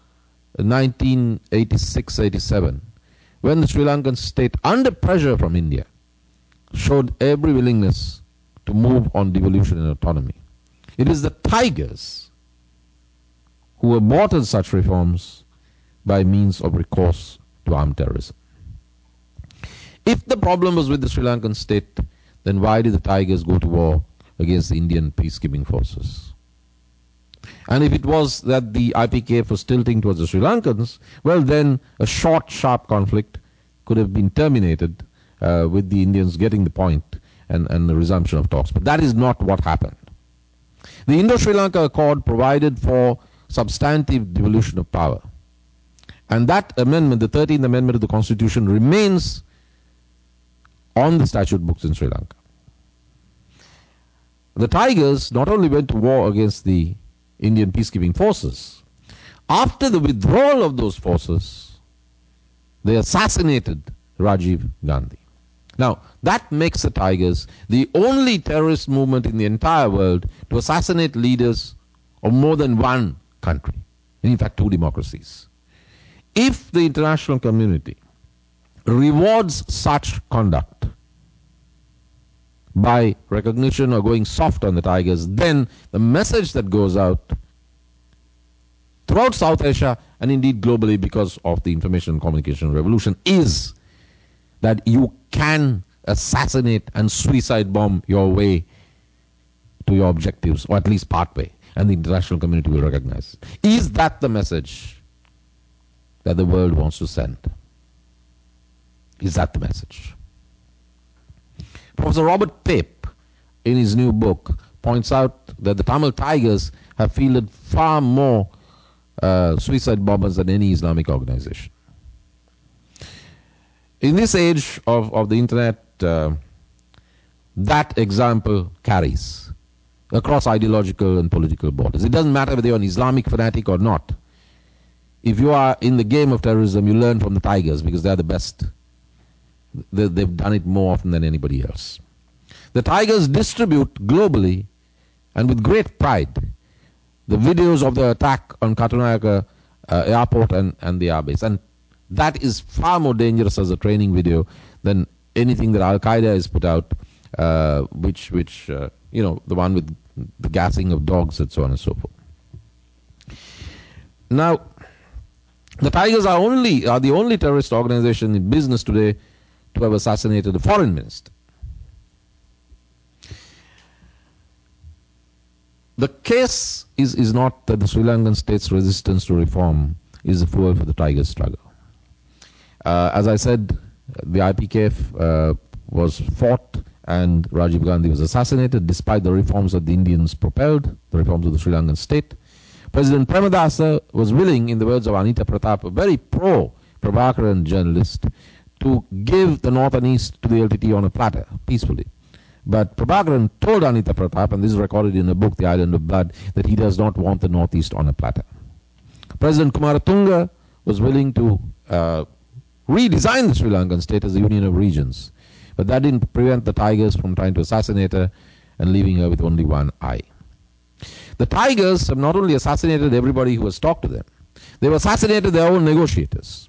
1986-87, when the Sri Lankan state, under pressure from India, showed every willingness to move on devolution and autonomy, it is the Tigers who aborted such reforms by means of recourse to armed terrorism. If the problem was with the Sri Lankan state, then why did the Tigers go to war against the Indian peacekeeping forces? And if it was that the IPKF was tilting towards the Sri Lankans, well then a short, sharp conflict could have been terminated with the Indians getting the point and the resumption of talks. But that is not what happened. The Indo-Sri Lanka Accord provided for substantive devolution of power. And that amendment, the 13th Amendment of the Constitution, remains on the statute books in Sri Lanka. The Tigers not only went to war against the Indian peacekeeping forces, after the withdrawal of those forces, they assassinated Rajiv Gandhi. Now, that makes the Tigers the only terrorist movement in the entire world to assassinate leaders of more than one country, and in fact 2 democracies. If the international community rewards such conduct by recognition or going soft on the Tigers, then the message that goes out throughout South Asia and indeed globally because of the information and communication revolution is that you can assassinate and suicide bomb your way to your objectives, or at least part way, and the international community will recognize it. Is that the message that the world wants to send? Is that the message? Professor Robert Pape, in his new book, points out that the Tamil Tigers have fielded far more suicide bombers than any Islamic organization. In this age of the internet, that example carries across ideological and political borders. It doesn't matter whether you're an Islamic fanatic or not. If you are in the game of terrorism, you learn from the Tigers because they're the best. They've done it more often than anybody else. The Tigers distribute globally and with great pride the videos of the attack on Katunayaka airport and the airbase. And that is far more dangerous as a training video than anything that Al-Qaeda has put out, which the one with the gassing of dogs and so on and so forth. Now, the Tigers are the only terrorist organization in business today to have assassinated a foreign minister. The case is not that the Sri Lankan state's resistance to reform is the fuel for the Tigers' struggle. As I said, the IPKF was fought and Rajiv Gandhi was assassinated despite the reforms that the Indians propelled, the reforms of the Sri Lankan state. President Premadasa was willing, in the words of Anita Pratap, a very pro-Prabhakaran journalist, to give the north and east to the LTT on a platter, peacefully. But Prabhakaran told Anita Pratap, and this is recorded in a book, The Island of Blood, that he does not want the northeast on a platter. President Kumaratunga was willing to redesign the Sri Lankan state as a union of regions. But that didn't prevent the Tigers from trying to assassinate her and leaving her with only one eye. The Tigers have not only assassinated everybody who has talked to them, they've assassinated their own negotiators.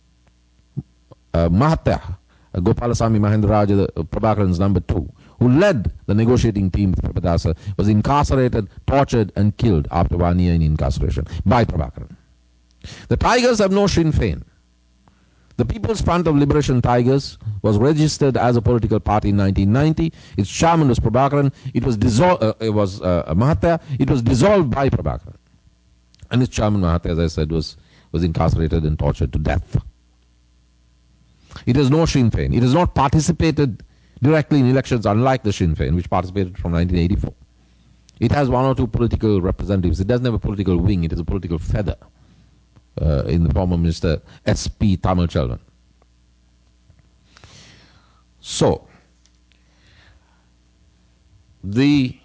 Mahathir, Gopalasamy Mahendraraja, Prabhakaran's number 2, who led the negotiating team with Premadasa, was incarcerated, tortured and killed after 1 year in incarceration by Prabhakaran. The Tigers have no Sinn Féin. The People's Front of Liberation Tigers was registered as a political party in 1990. Its chairman was Prabhakaran. It was dissolved. Mahathir. It was dissolved by Prabhakaran, and its chairman Mahathir, as I said, was incarcerated and tortured to death. It has no Sinn Féin. It has not participated directly in elections, unlike the Sinn Féin, which participated from 1984. It has 1 or 2 political representatives. It doesn't have a political wing. It is a political feather. in the former Minister S.P. Tamilchelvan. So, the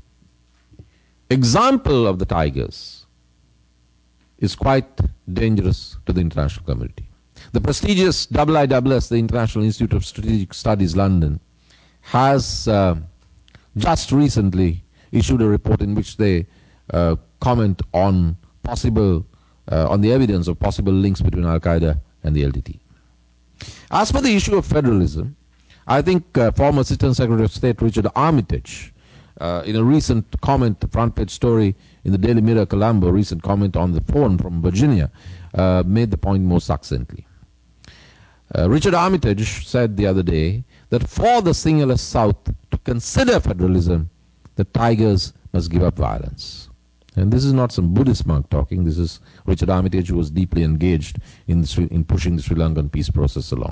example of the tigers is quite dangerous to the international community. The prestigious IISS, the International Institute of Strategic Studies, London, has just recently issued a report in which they comment on on the evidence of possible links between Al-Qaeda and the LTT. As for the issue of federalism, I think former Assistant Secretary of State Richard Armitage, in a recent comment, the front page story in the Daily Mirror Colombo, recent comment on the phone from Virginia, made the point more succinctly. Richard Armitage said the other day that for the singular South to consider federalism, the tigers must give up violence. And this is not some Buddhist monk talking. This is Richard Armitage, who was deeply engaged in pushing the Sri Lankan peace process along.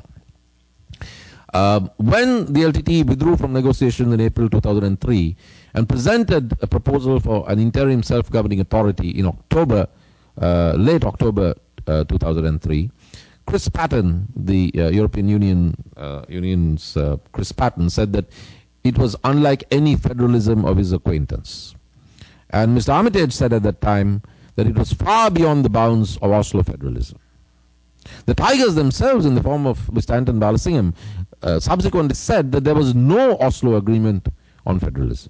When the LTT withdrew from negotiations in April 2003 and presented a proposal for an interim self-governing authority in late October 2003, Chris Patten, the European Union's Chris Patten, said that it was unlike any federalism of his acquaintance. And Mr. Armitage said at that time that it was far beyond the bounds of Oslo federalism. The tigers themselves, in the form of Mr. Anton Balasingham, subsequently said that there was no Oslo agreement on federalism.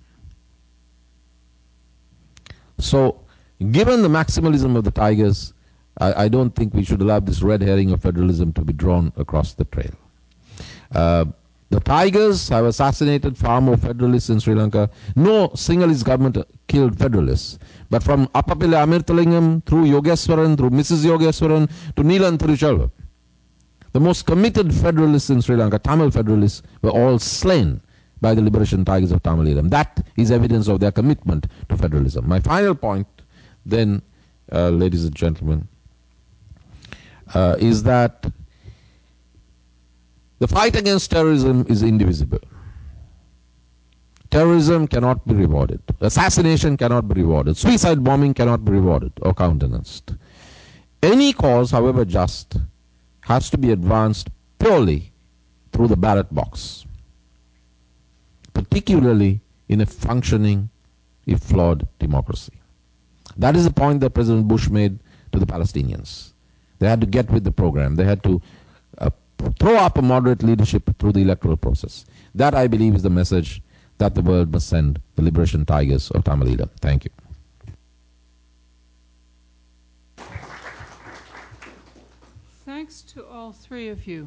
So, given the maximalism of the tigers, I don't think we should allow this red herring of federalism to be drawn across the trail. The tigers have assassinated far more federalists in Sri Lanka. No Sinhalese government killed federalists. But from Appapille Amirthalingam, through Yogeswaran, through Mrs. Yogeswaran, to Neelan Thiruchelva, the most committed federalists in Sri Lanka, Tamil federalists, were all slain by the liberation tigers of Tamil. That is evidence of their commitment to federalism. My final point, then, ladies and gentlemen, is that the fight against terrorism is indivisible. Terrorism cannot be rewarded. Assassination cannot be rewarded. Suicide bombing cannot be rewarded or countenanced. Any cause, however just, has to be advanced purely through the ballot box, particularly in a functioning, if flawed, democracy. That is the point that President Bush made to the Palestinians. They had to get with the program. They had to throw up a moderate leadership through the electoral process. That, I believe, is the message that the world must send the liberation tigers of Tamil. Thank you. Thanks to all three of you.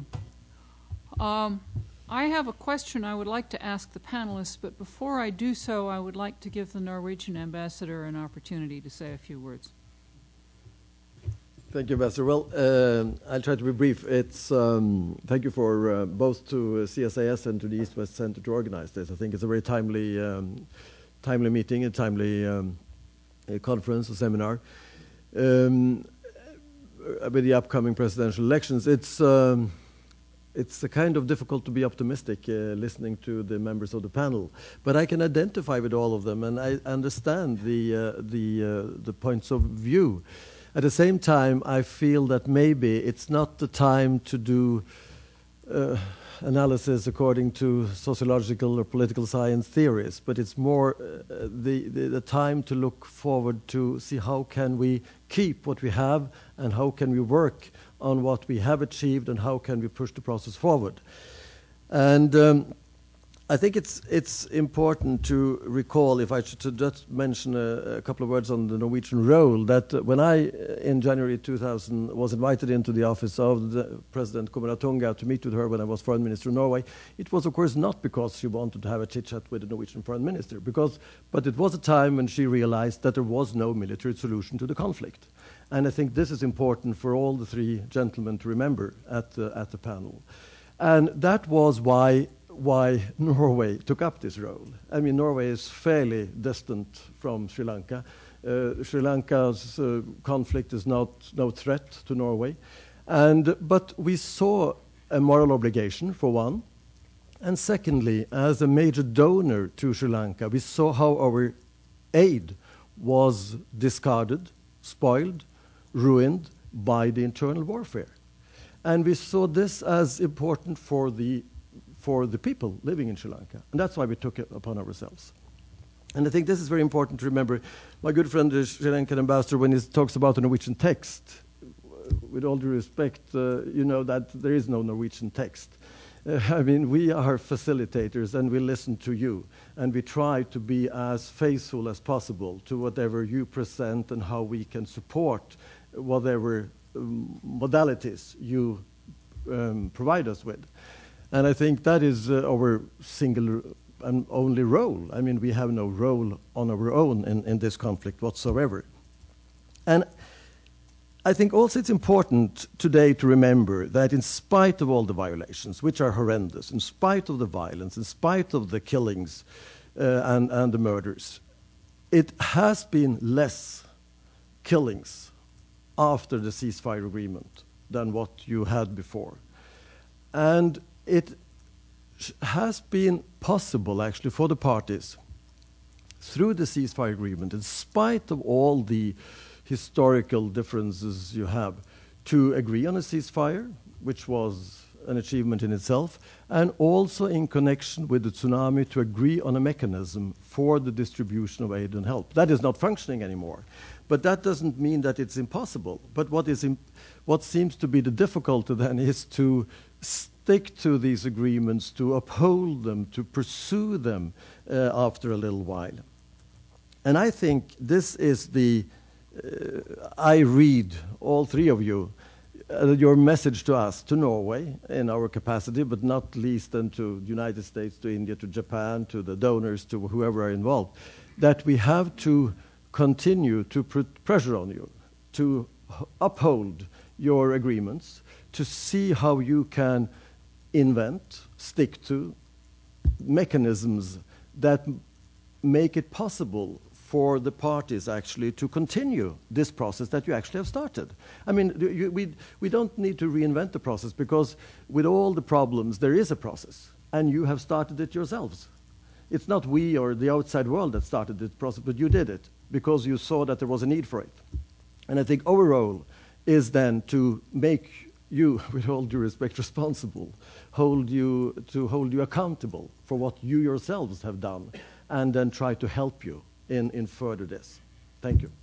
I have a question I would like to ask the panelists, but before I do so, I would like to give the Norwegian ambassador an opportunity to say a few words. Thank you, Ambassador. Well, I'll try to be brief. Thank you for both to CSIS and to the East-West Center to organize this. I think it's a very timely meeting, a timely conference, a seminar. With the upcoming presidential elections, it's kind of difficult to be optimistic listening to the members of the panel, but I can identify with all of them, and I understand the points of view. At the same time, I feel that maybe it's not the time to do analysis according to sociological or political science theories, but it's more the time to look forward to see how can we keep what we have and how can we work on what we have achieved and how can we push the process forward. And I think it's important to recall, if I should just mention a couple of words on the Norwegian role, that when I, in January 2000, was invited into the office of the President Kumaratunga to meet with her when I was Foreign Minister of Norway, it was, of course, not because she wanted to have a chit-chat with the Norwegian Foreign Minister, but it was a time when she realized that there was no military solution to the conflict. And I think this is important for all the three gentlemen to remember at the panel. And that was why Norway took up this role. I mean, Norway is fairly distant from Sri Lanka. Sri Lanka's conflict is no threat to Norway. But we saw a moral obligation, for one. And secondly, as a major donor to Sri Lanka, we saw how our aid was discarded, spoiled, ruined, by the internal warfare. And we saw this as important for the people living in Sri Lanka. And that's why we took it upon ourselves. And I think this is very important to remember. My good friend, the Sri Lankan ambassador, when he talks about the Norwegian text, with all due respect, you know that there is no Norwegian text. I mean, we are facilitators and we listen to you. And we try to be as faithful as possible to whatever you present and how we can support whatever modalities you provide us with. And I think that is our single and only role. I mean, we have no role on our own in this conflict whatsoever. And I think also it's important today to remember that in spite of all the violations, which are horrendous, in spite of the violence, in spite of the killings and the murders, it has been less killings after the ceasefire agreement than what you had before. And it has been possible, actually, for the parties, through the ceasefire agreement, in spite of all the historical differences you have, to agree on a ceasefire, which was an achievement in itself, and also in connection with the tsunami to agree on a mechanism for the distribution of aid and help. That is not functioning anymore. But that doesn't mean that it's impossible. But what seems to be the difficulty then is to stick to these agreements, to uphold them, to pursue them after a little while. And I think this is I read, all three of you, your message to us, to Norway, in our capacity, but not least then to the United States, to India, to Japan, to the donors, to whoever are involved, that we have to continue to put pressure on you, to uphold your agreements, to see how you can invent, stick to mechanisms that make it possible for the parties actually to continue this process that you actually have started. I mean, we don't need to reinvent the process, because with all the problems, there is a process, and you have started it yourselves. It's not we or the outside world that started this process, but you did it because you saw that there was a need for it. And I think our role is then to make you, with all due respect, responsible, hold you accountable for what you yourselves have done, and then try to help you in further this. Thank you.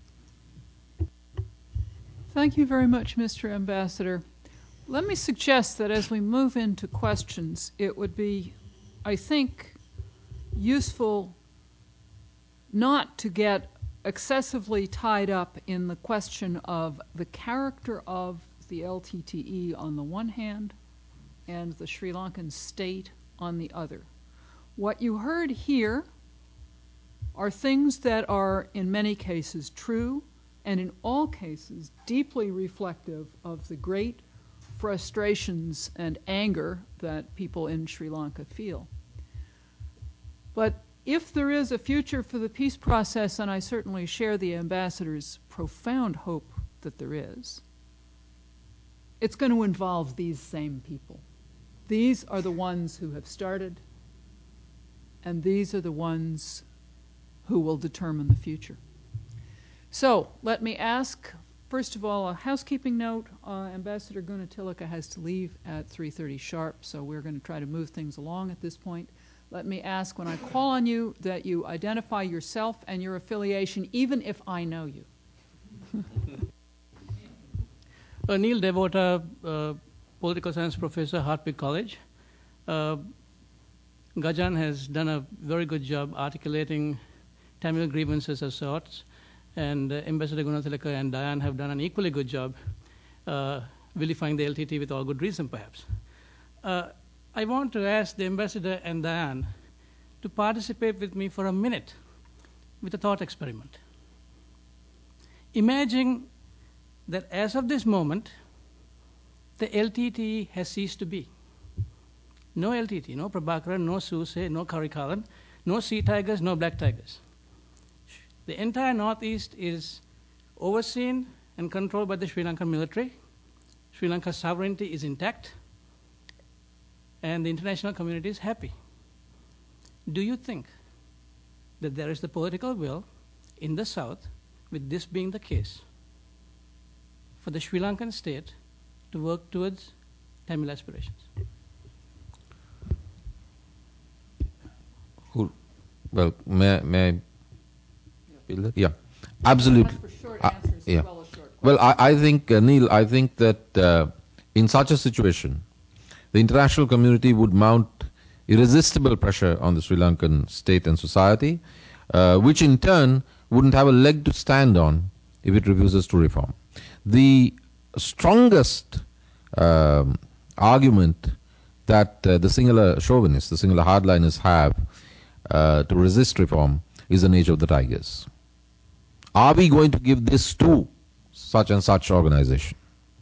Thank you very much, Mr. Ambassador. Let me suggest that as we move into questions, it would be, I think, useful not to get excessively tied up in the question of the character of the LTTE on the one hand and the Sri Lankan state on the other. What you heard here are things that are in many cases true, and in all cases deeply reflective of the great frustrations and anger that people in Sri Lanka feel. But if there is a future for the peace process, and I certainly share the ambassador's profound hope that there is, it's going to involve these same people. These are the ones who have started, and these are the ones who will determine the future. So let me ask, first of all, a housekeeping note. Ambassador Gunatilaka has to leave at 3:30 sharp, so we're going to try to move things along at this point. Let me ask, when I call on you, that you identify yourself and your affiliation, even if I know you. Neil Devota, political science professor, Hartwig College. Gajan has done a very good job articulating Tamil grievances of sorts, and Ambassador Gunatilaka and Diane have done an equally good job vilifying the LTT with all good reason, perhaps. I want to ask the Ambassador and Diane to participate with me for a minute with a thought experiment. Imagine that as of this moment, the LTT has ceased to be. No LTT, no Prabhakaran, no Suse, no Karikalan, no sea tigers, no black tigers. The entire Northeast is overseen and controlled by the Sri Lankan military. Sri Lanka's sovereignty is intact, and the international community is happy. Do you think that there is the political will in the South, with this being the case, for the Sri Lankan state to work towards Tamil aspirations? Well, may I? Yeah, absolutely. Ask for short answers yeah. as well as short questions. Well, I think, Neil, I think that in such a situation, the international community would mount irresistible pressure on the Sri Lankan state and society, which in turn wouldn't have a leg to stand on if it refuses to reform. The strongest argument that the singular chauvinists, the singular hardliners have to resist reform is the nature of the tigers. Are we going to give this to such and such organization?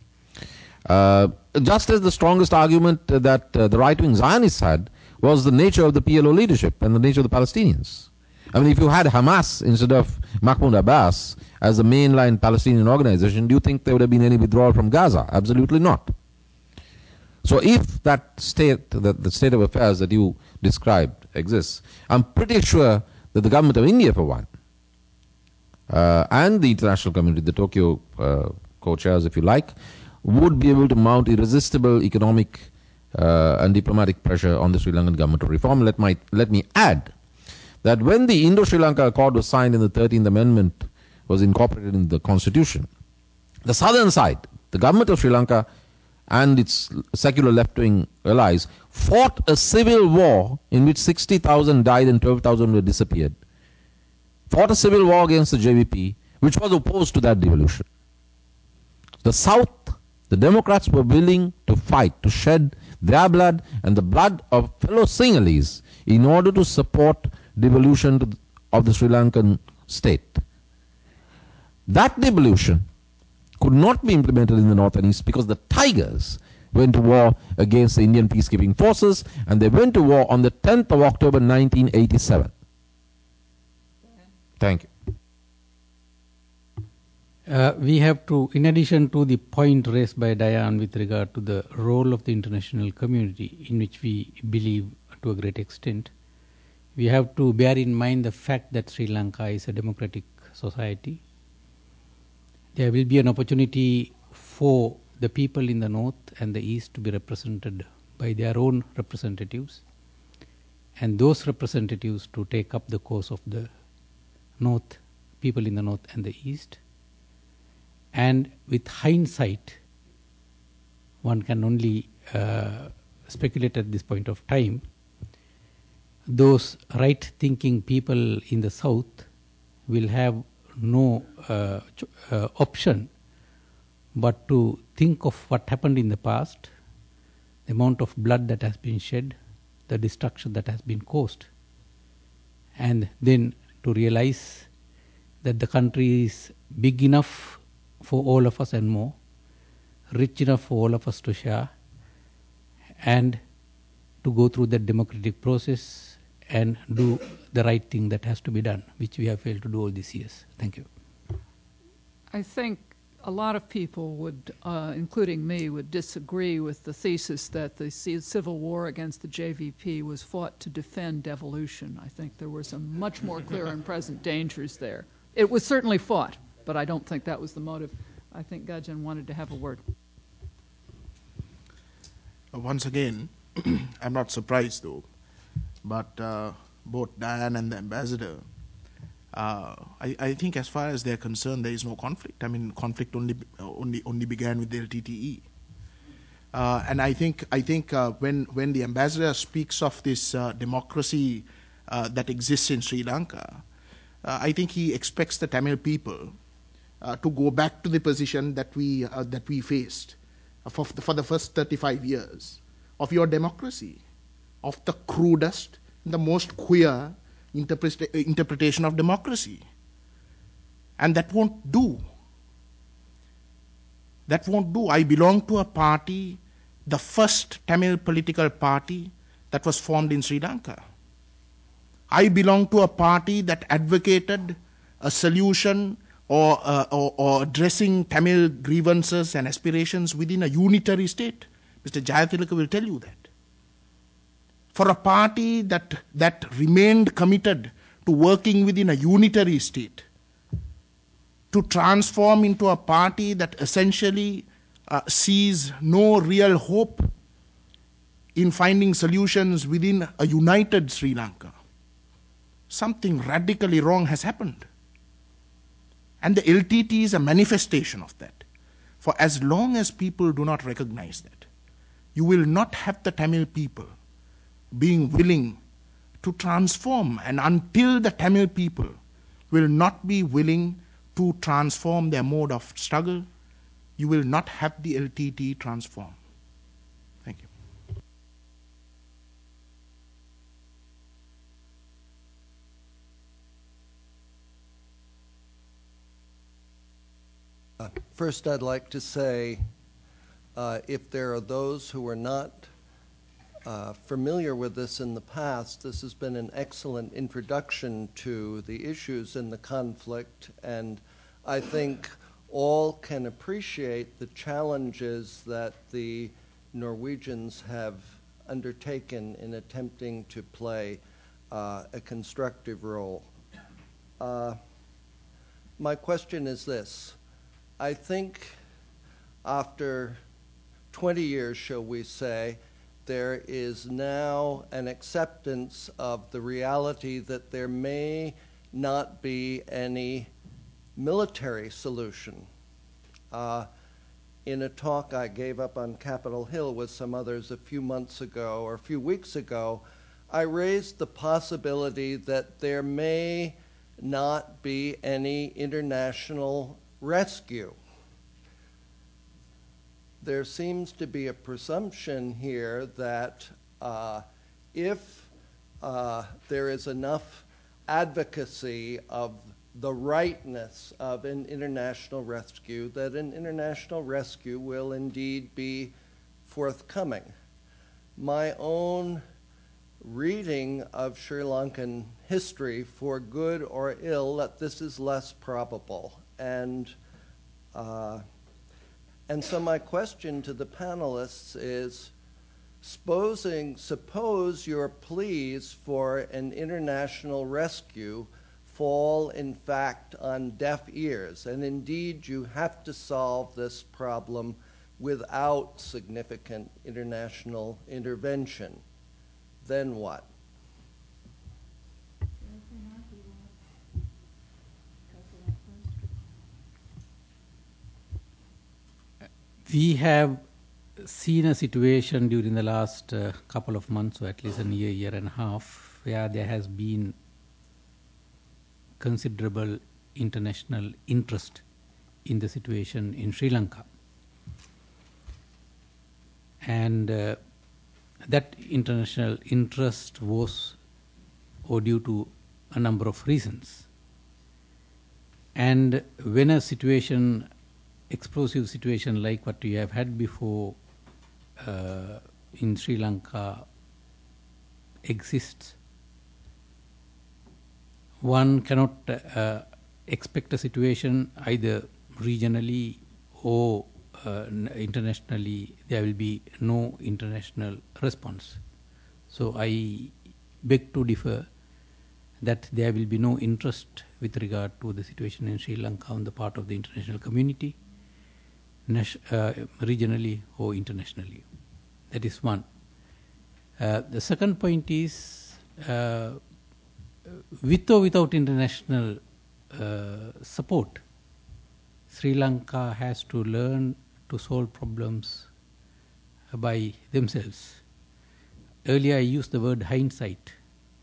Just as the strongest argument that the right-wing Zionists had was the nature of the PLO leadership and the nature of the Palestinians. I mean, if you had Hamas instead of Mahmoud Abbas as the mainline Palestinian organization, do you think there would have been any withdrawal from Gaza? Absolutely not. So if that state, the state of affairs that you described exists, I'm pretty sure that the government of India, for one, and the international community, the Tokyo co-chairs, if you like, would be able to mount irresistible economic and diplomatic pressure on the Sri Lankan government to reform. Let me add that when the Indo-Sri Lanka Accord was signed and the 13th Amendment was incorporated in the Constitution, the southern side, the government of Sri Lanka and its secular left-wing allies, fought a civil war in which 60,000 died and 12,000 were disappeared. Fought a civil war against the JVP, which was opposed to that devolution. The South, the Democrats were willing to fight, to shed their blood and the blood of fellow Sinhalese in order to support devolution of the Sri Lankan state. That devolution could not be implemented in the north and east because the Tigers went to war against the Indian peacekeeping forces, and they went to war on the 10th of October 1987. Thank you. We have to, in addition to the point raised by Diane with regard to the role of the international community, in which we believe to a great extent, we have to bear in mind the fact that Sri Lanka is a democratic society. There will be an opportunity for the people in the north and the east to be represented by their own representatives, and those representatives to take up the cause of the north, people in the north and the east. And with hindsight, one can only speculate at this point of time, those right-thinking people in the south will have no option but to think of what happened in the past, the amount of blood that has been shed, the destruction that has been caused, and then to realize that the country is big enough for all of us and more, rich enough for all of us to share, and to go through that democratic process and do the right thing that has to be done, which we have failed to do all these years. Thank you. I think a lot of people would, including me, would disagree with the thesis that the civil war against the JVP was fought to defend devolution. I think there were some much more clear and present dangers there. It was certainly fought, but I don't think that was the motive. I think Gajan wanted to have a word. Once again, I'm not surprised though, but both Diane and the ambassador, I think as far as they're concerned, there is no conflict. I mean, conflict only began with the LTTE. And I think when the ambassador speaks of this democracy that exists in Sri Lanka, I think he expects the Tamil people to go back to the position that we faced for the first 35 years of your democracy, of the crudest, the most queer interpretation of democracy. And that won't do. That won't do. I belong to a party, the first Tamil political party that was formed in Sri Lanka. I belong to a party that advocated a solution or addressing Tamil grievances and aspirations within a unitary state. Mr. Jayathilaka will tell you that. For a party that remained committed to working within a unitary state, to transform into a party that essentially sees no real hope in finding solutions within a united Sri Lanka. Something radically wrong has happened. And the LTT is a manifestation of that. For as long as people do not recognize that, you will not have the Tamil people being willing to transform. And until the Tamil people will not be willing to transform their mode of struggle, you will not have the LTT transform. Thank you. First, I'd like to say, if there are those who are not familiar with this in the past, this has been an excellent introduction to the issues in the conflict, and I think all can appreciate the challenges that the Norwegians have undertaken in attempting to play a constructive role. My question is this. I think after 20 years, shall we say, there is now an acceptance of the reality that there may not be any military solution. In a talk I gave up on Capitol Hill with some others a few months ago or a few weeks ago, I raised the possibility that there may not be any international rescue. There seems to be a presumption here that if there is enough advocacy of the rightness of an international rescue, that an international rescue will indeed be forthcoming. My own reading of Sri Lankan history, for good or ill, that this is less probable. And so my question to the panelists is, suppose your pleas for an international rescue fall in fact on deaf ears, and indeed you have to solve this problem without significant international intervention, then what? We have seen a situation during the last couple of months, or at least a year and a half, where there has been considerable international interest in the situation in Sri Lanka. And that international interest was due to a number of reasons. And when a situation, explosive situation like what we have had before in Sri Lanka exists, one cannot expect a situation either regionally or internationally, there will be no international response. So I beg to differ that there will be no interest with regard to the situation in Sri Lanka on the part of the international community, regionally or internationally. That is one. The second point is, with or without international support, Sri Lanka has to learn to solve problems by themselves. Earlier I used the word hindsight.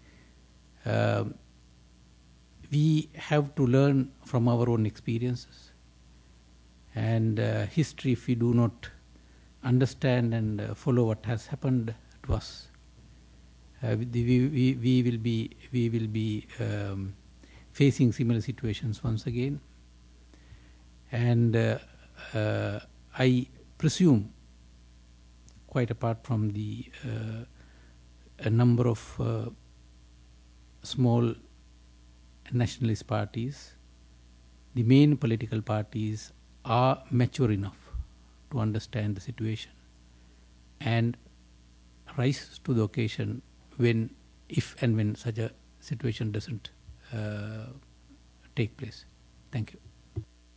We have to learn from our own experiences. And history, if we do not understand and follow what has happened to us, we will be facing similar situations once again. And I presume, quite apart from the a number of small nationalist parties, the main political parties are mature enough to understand the situation and rise to the occasion when, if and when such a situation doesn't take place. Thank you.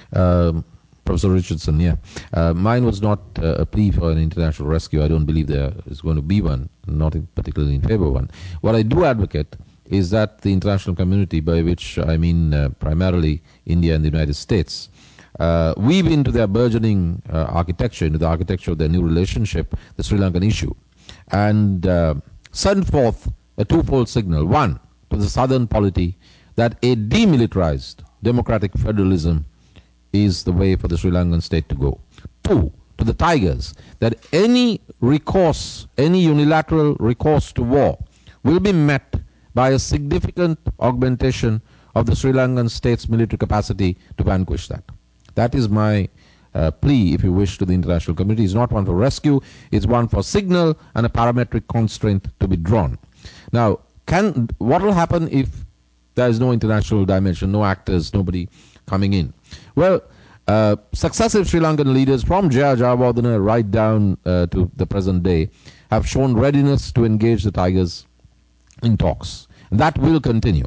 Professor Richardson, yeah. Mine was not a plea for an international rescue. I don't believe there is going to be one, not particularly in favor of one. What I do advocate is that the international community, by which I mean primarily India and the United States, weave into their burgeoning architecture, into the architecture of their new relationship, the Sri Lankan issue, and send forth a twofold signal. One, to the southern polity, that a demilitarized democratic federalism is the way for the Sri Lankan state to go. Two, to the Tigers, that any recourse, any unilateral recourse to war will be met by a significant augmentation of the Sri Lankan state's military capacity to vanquish that. That is my plea, if you wish, to the international community. It's not one for rescue, it's one for signal and a parametric constraint to be drawn. Now, what will happen if there is no international dimension, no actors, nobody coming in? Well, successive Sri Lankan leaders from Jaya Jayawardena right down to the present day have shown readiness to engage the Tigers in talks. That will continue.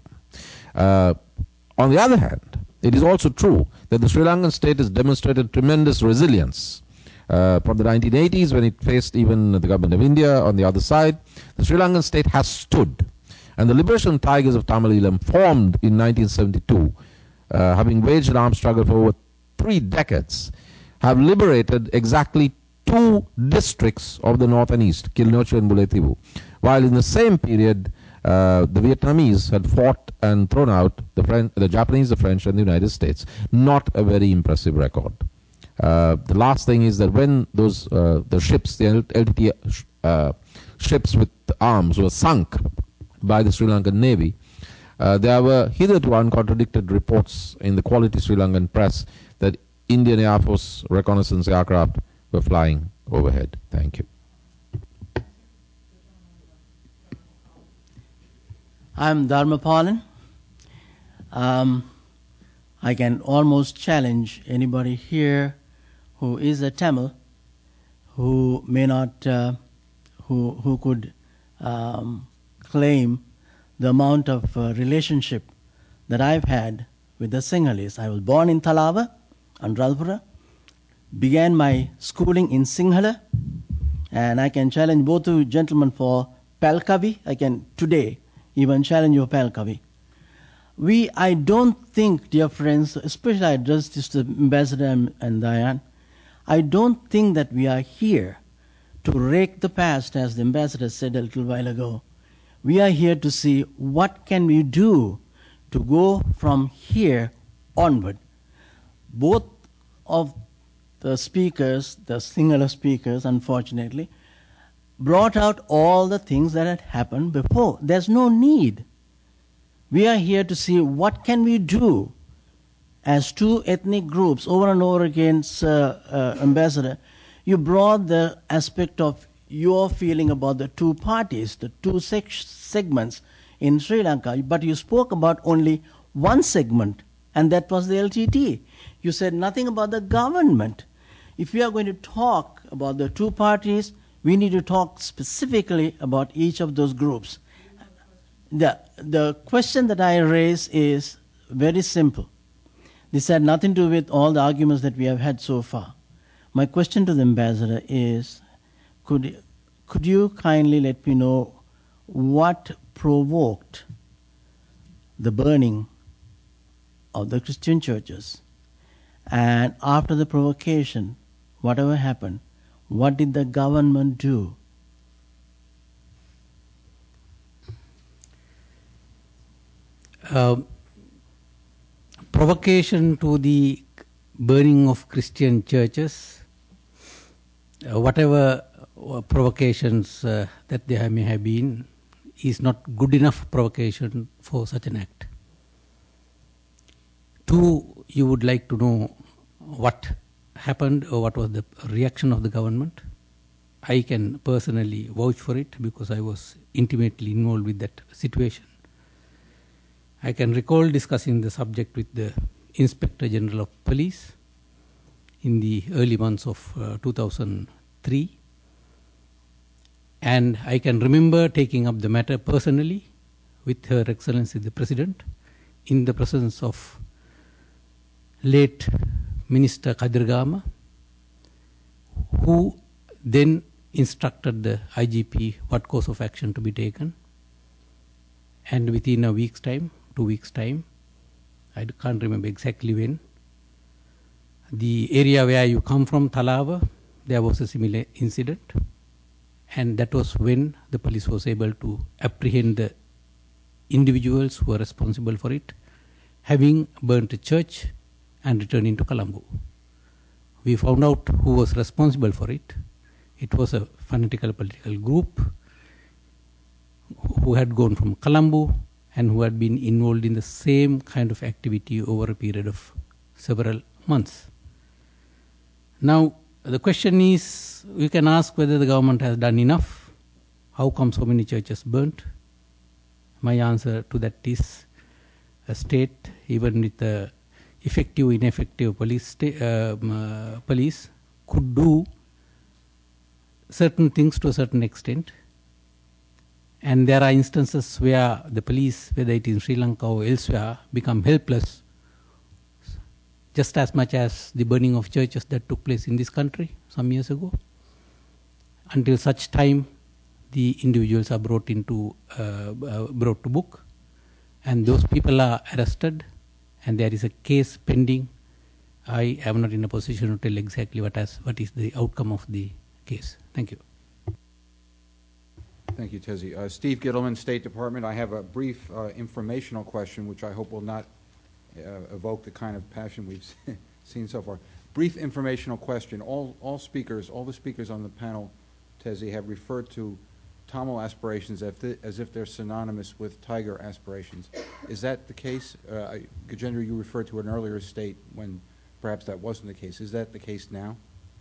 On the other hand, it is also true that the Sri Lankan state has demonstrated tremendous resilience. From the 1980s, when it faced even the government of India on the other side, the Sri Lankan state has stood. And the Liberation Tigers of Tamil Eelam, formed in 1972, having waged an armed struggle for over 3 decades, have liberated exactly 2 districts of the north and east, Kilinochchi and Mullaitivu, while in the same period the Vietnamese had fought and thrown out the Japanese, the French, and the United States. Not a very impressive record. The last thing is that when those the ships, the LTT ships with arms, were sunk by the Sri Lankan Navy, there were hitherto uncontradicted reports in the quality Sri Lankan press that Indian Air Force reconnaissance aircraft were flying overhead. Thank you. I'm Dharmapalan. I can almost challenge anybody here who is a Tamil who may not, who could claim the amount of relationship that I've had with the Sinhalese. I was born in Talava, Anuradhapura, began my schooling in Sinhala, and I can challenge both of you gentlemen for Palkavi. I can today even challenge you for Palkavi. I don't think, dear friends, especially I address this to Ambassador and Diane, I don't think that we are here to rake the past, as the Ambassador said a little while ago. We are here to see what can we do to go from here onward. Both of the speakers, the Sinhala speakers, unfortunately, brought out all the things that had happened before. There's no need. We are here to see what can we do as 2 ethnic groups. Over and over again, Ambassador, you brought the aspect of your feeling about the 2 parties, the 2 segments in Sri Lanka, but you spoke about only one segment, and that was the LTT. You said nothing about the government. If we are going to talk about the 2 parties, we need to talk specifically about each of those groups. The question that I raise is very simple. This had nothing to do with all the arguments that we have had so far. My question to the Ambassador is, could you kindly let me know what provoked the burning of the Christian churches? And after the provocation, whatever happened, what did the government do? Provocation to the burning of Christian churches, whatever provocations that there may have been, is not good enough provocation for such an act. 2, you would like to know what happened or what was the reaction of the government. I can personally vouch for it because I was intimately involved with that situation. I can recall discussing the subject with the Inspector General of Police in the early months of 2003. And I can remember taking up the matter personally with Her Excellency the President in the presence of late Minister Kadirgama, who then instructed the IGP what course of action to be taken. And within a week's time, 2 weeks' time, I can't remember exactly when, the area where you come from, Thalava, there was a similar incident. And that was when the police was able to apprehend the individuals who were responsible for it, having burnt a church and returning to Colombo. We found out who was responsible for it. It was a fanatical political group who had gone from Colombo and who had been involved in the same kind of activity over a period of several months. Now, the question is, we can ask whether the government has done enough. How come so many churches burnt? My answer to that is, a state, even with the effective, ineffective police, police could do certain things to a certain extent. And there are instances where the police, whether it is in Sri Lanka or elsewhere, become helpless, just as much as the burning of churches that took place in this country some years ago. Until such time, the individuals are brought to book, and those people are arrested, and there is a case pending. I am not in a position to tell exactly what is the outcome of the case. Thank you. Thank you, Tezi. Steve Gittleman, State Department. I have a brief informational question, which I hope will not evoke the kind of passion we've seen so far. Brief informational question. All the speakers on the panel, Tezi, have referred to Tamil aspirations as if they're synonymous with Tiger aspirations. Is that the case? Gajendra, you referred to an earlier state when perhaps that wasn't the case. Is that the case now?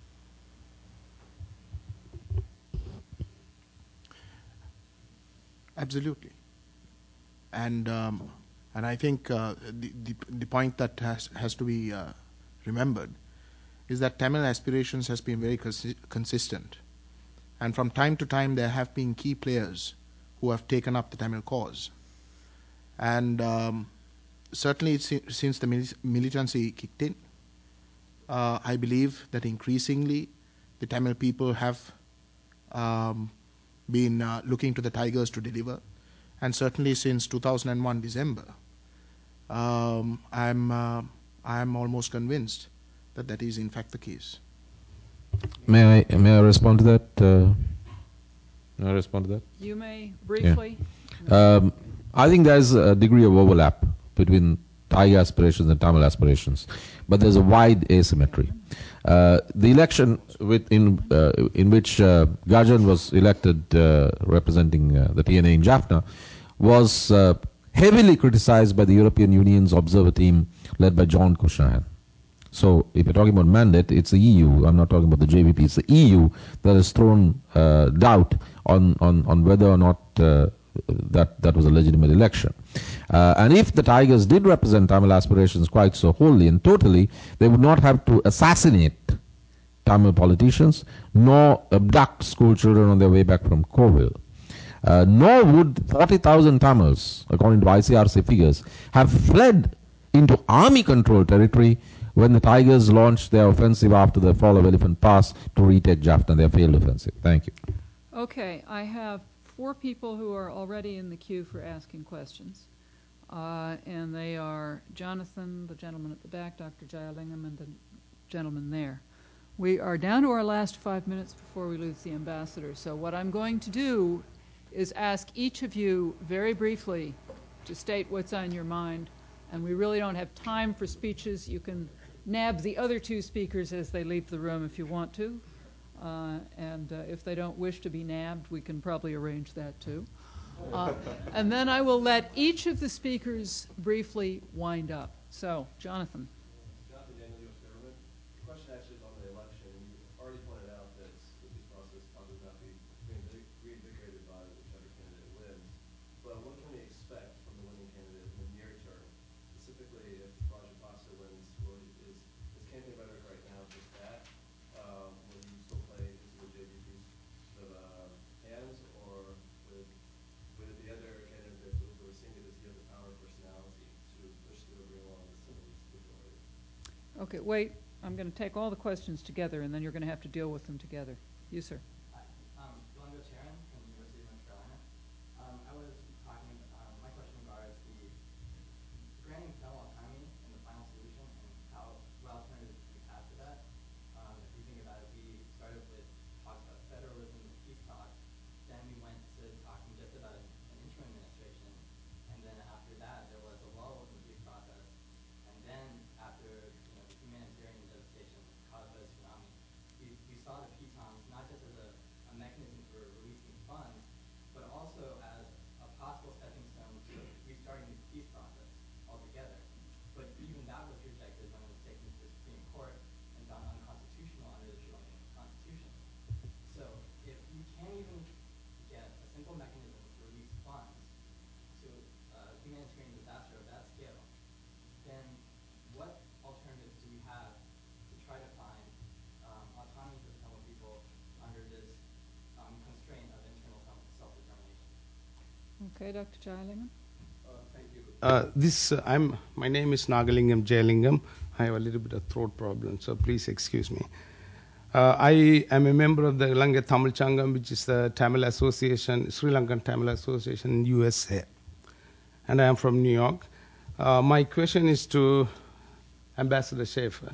Absolutely. And I think the point that has to be remembered is that Tamil aspirations has been very consistent. And from time to time, there have been key players who have taken up the Tamil cause. And certainly since the militancy kicked in, I believe that increasingly the Tamil people have been looking to the Tigers to deliver. And certainly since 2001 December, I'm almost convinced that is in fact the case. May I respond to that? You may briefly. Yeah. I think there's a degree of overlap between Tiger aspirations and Tamil aspirations, but there's a wide asymmetry. The election in which Gajan was elected representing the TNA in Jaffna was heavily criticized by the European Union's observer team led by John Cushnahan. So if you're talking about mandate, it's the EU. I'm not talking about the JVP. It's the EU that has thrown doubt on whether or not that was a legitimate election. And if the Tigers did represent Tamil aspirations quite so wholly and totally, they would not have to assassinate Tamil politicians, nor abduct school children on their way back from Kovel. Nor would 40,000 Tamils, according to ICRC figures, have fled into army-controlled territory when the Tigers launched their offensive after the fall of Elephant Pass to retake Jaffna, their failed offensive. Thank you. Okay, I have 4 people who are already in the queue for asking questions. And they are Jonathan, the gentleman at the back, Dr. Jayalingam, and the gentleman there. We are down to our last 5 minutes before we lose the ambassador. So what I'm going to do is ask each of you very briefly to state what's on your mind. And we really don't have time for speeches. You can nab the other 2 speakers as they leave the room if you want to. And if they don't wish to be nabbed, we can probably arrange that too. And then I will let each of the speakers briefly wind up. So, Jonathan. Jonathan Daniel, U.S. Government. The question actually is on the election. You already pointed out that the peace process probably will not be reinvigorated by whichever candidate wins. But what can we expect from the winning candidate in the near term? Specifically, if Rajapaksa wins, is campaign rhetoric right now just that? Will he still play into the JVP's sort of hands, or with the other candidate, with Rasinga, does he have the power and personality to push through and bring along the Sinhalese majority? Okay, wait. I'm going to take all the questions together, and then you're going to have to deal with them together. You, sir. Hi, Belingo Charan from the University of North Carolina. I was talking, my question regards the granting federal autonomy in the final solution and what alternatives we have to that. If we think about it, we started with talks about federalism, the peace talks, then we went to talking just about an interim administration, and then after that there was a lull in the peace process, and then after the humanitarian devastation caused by the tsunami, we saw the PTOMs not just as a mechanism for releasing funds, but also as a possible stepping stone to restarting the peace process altogether. But even that was rejected when it was taken to the Supreme Court and found unconstitutional under the Sri Lankan constitution. So if you can't even get a simple mechanism to release funds to a humanitarian disaster of that scale, then what alternatives do we have to try to find autonomy for the Tamil people under this constraint of internal self-determination? Okay, Dr. Jayalingam. Thank you. My name is Nagalingam Jayalingam. I have a little bit of throat problem, so please excuse me. I am a member of the Lanka Tamil Changam, which is the Tamil Association, Sri Lankan Tamil Association in USA, and I am from New York. My question is to Ambassador Schaefer.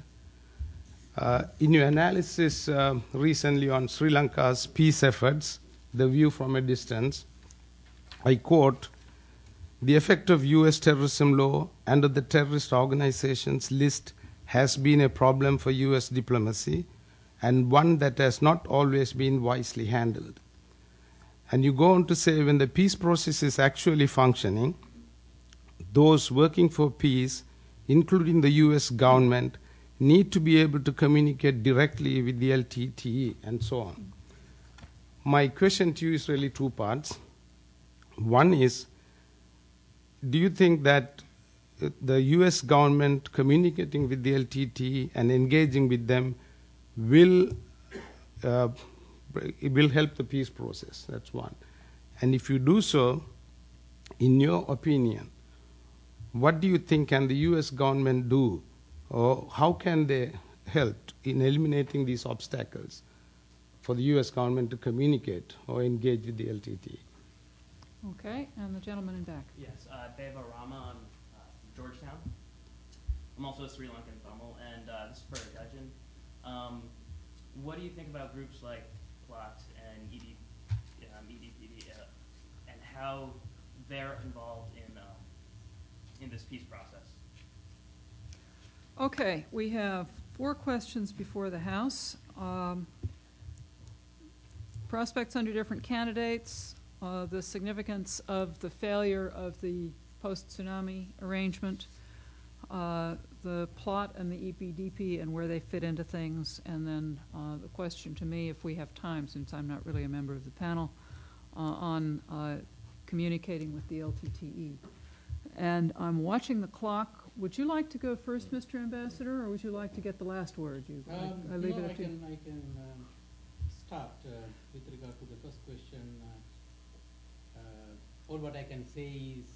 In your analysis recently on Sri Lanka's peace efforts, the view from a distance, I quote, "The effect of U.S. terrorism law under the terrorist organizations list has been a problem for U.S. diplomacy and one that has not always been wisely handled." And you go on to say, when the peace process is actually functioning, those working for peace, including the U.S. government, need to be able to communicate directly with the LTTE and so on. My question to you is really two parts. One is, do you think that the U.S. government communicating with the LTTE and engaging with them will help the peace process? That's one. And if you do so, in your opinion, what do you think can the U.S. government do, or how can they help in eliminating these obstacles for the U.S. government to communicate or engage with the LTTE? Okay, and the gentleman in back. Yes, Deva Rama, I'm from Georgetown. I'm also a Sri Lankan Tamil, and this is for Gajin. What do you think about groups like PLOT and EDPD and how they're involved in this peace process? Okay, we have 4 questions before the House. Prospects under different candidates, the significance of the failure of the post-tsunami arrangement, the plot and the EPDP and where they fit into things, and then the question to me, if we have time, since I'm not really a member of the panel, on communicating with the LTTE. And I'm watching the clock. Would you like to go first, Mr. Ambassador, or would you like to get the last word? I can start with regard to the first question. All what I can say is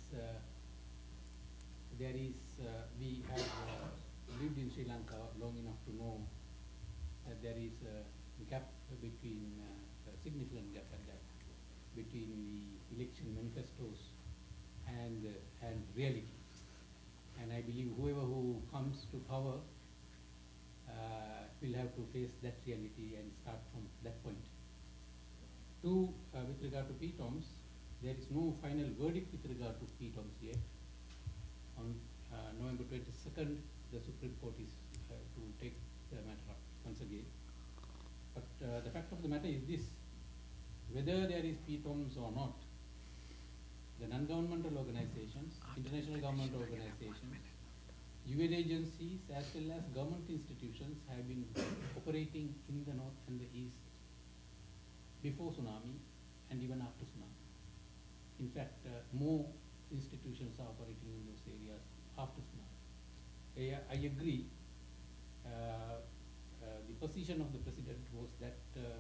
we have lived in Sri Lanka long enough to know that there is a gap between, a significant gap at that, between the election manifestos and reality. And I believe whoever who comes to power will have to face that reality and start from that point. Two, with regard to PTOMs, there is no final verdict with regard to PTOMs yet. On November 22nd, the Supreme Court is to take the matter up once again. But the fact of the matter is this: whether there is PTOMs or not, the non-governmental organizations, international government organizations, UN agencies, as well as government institutions have been operating in the north and the east before tsunami and even after tsunami. In fact, more institutions are operating in those areas after tsunami. I agree. The position of the president was that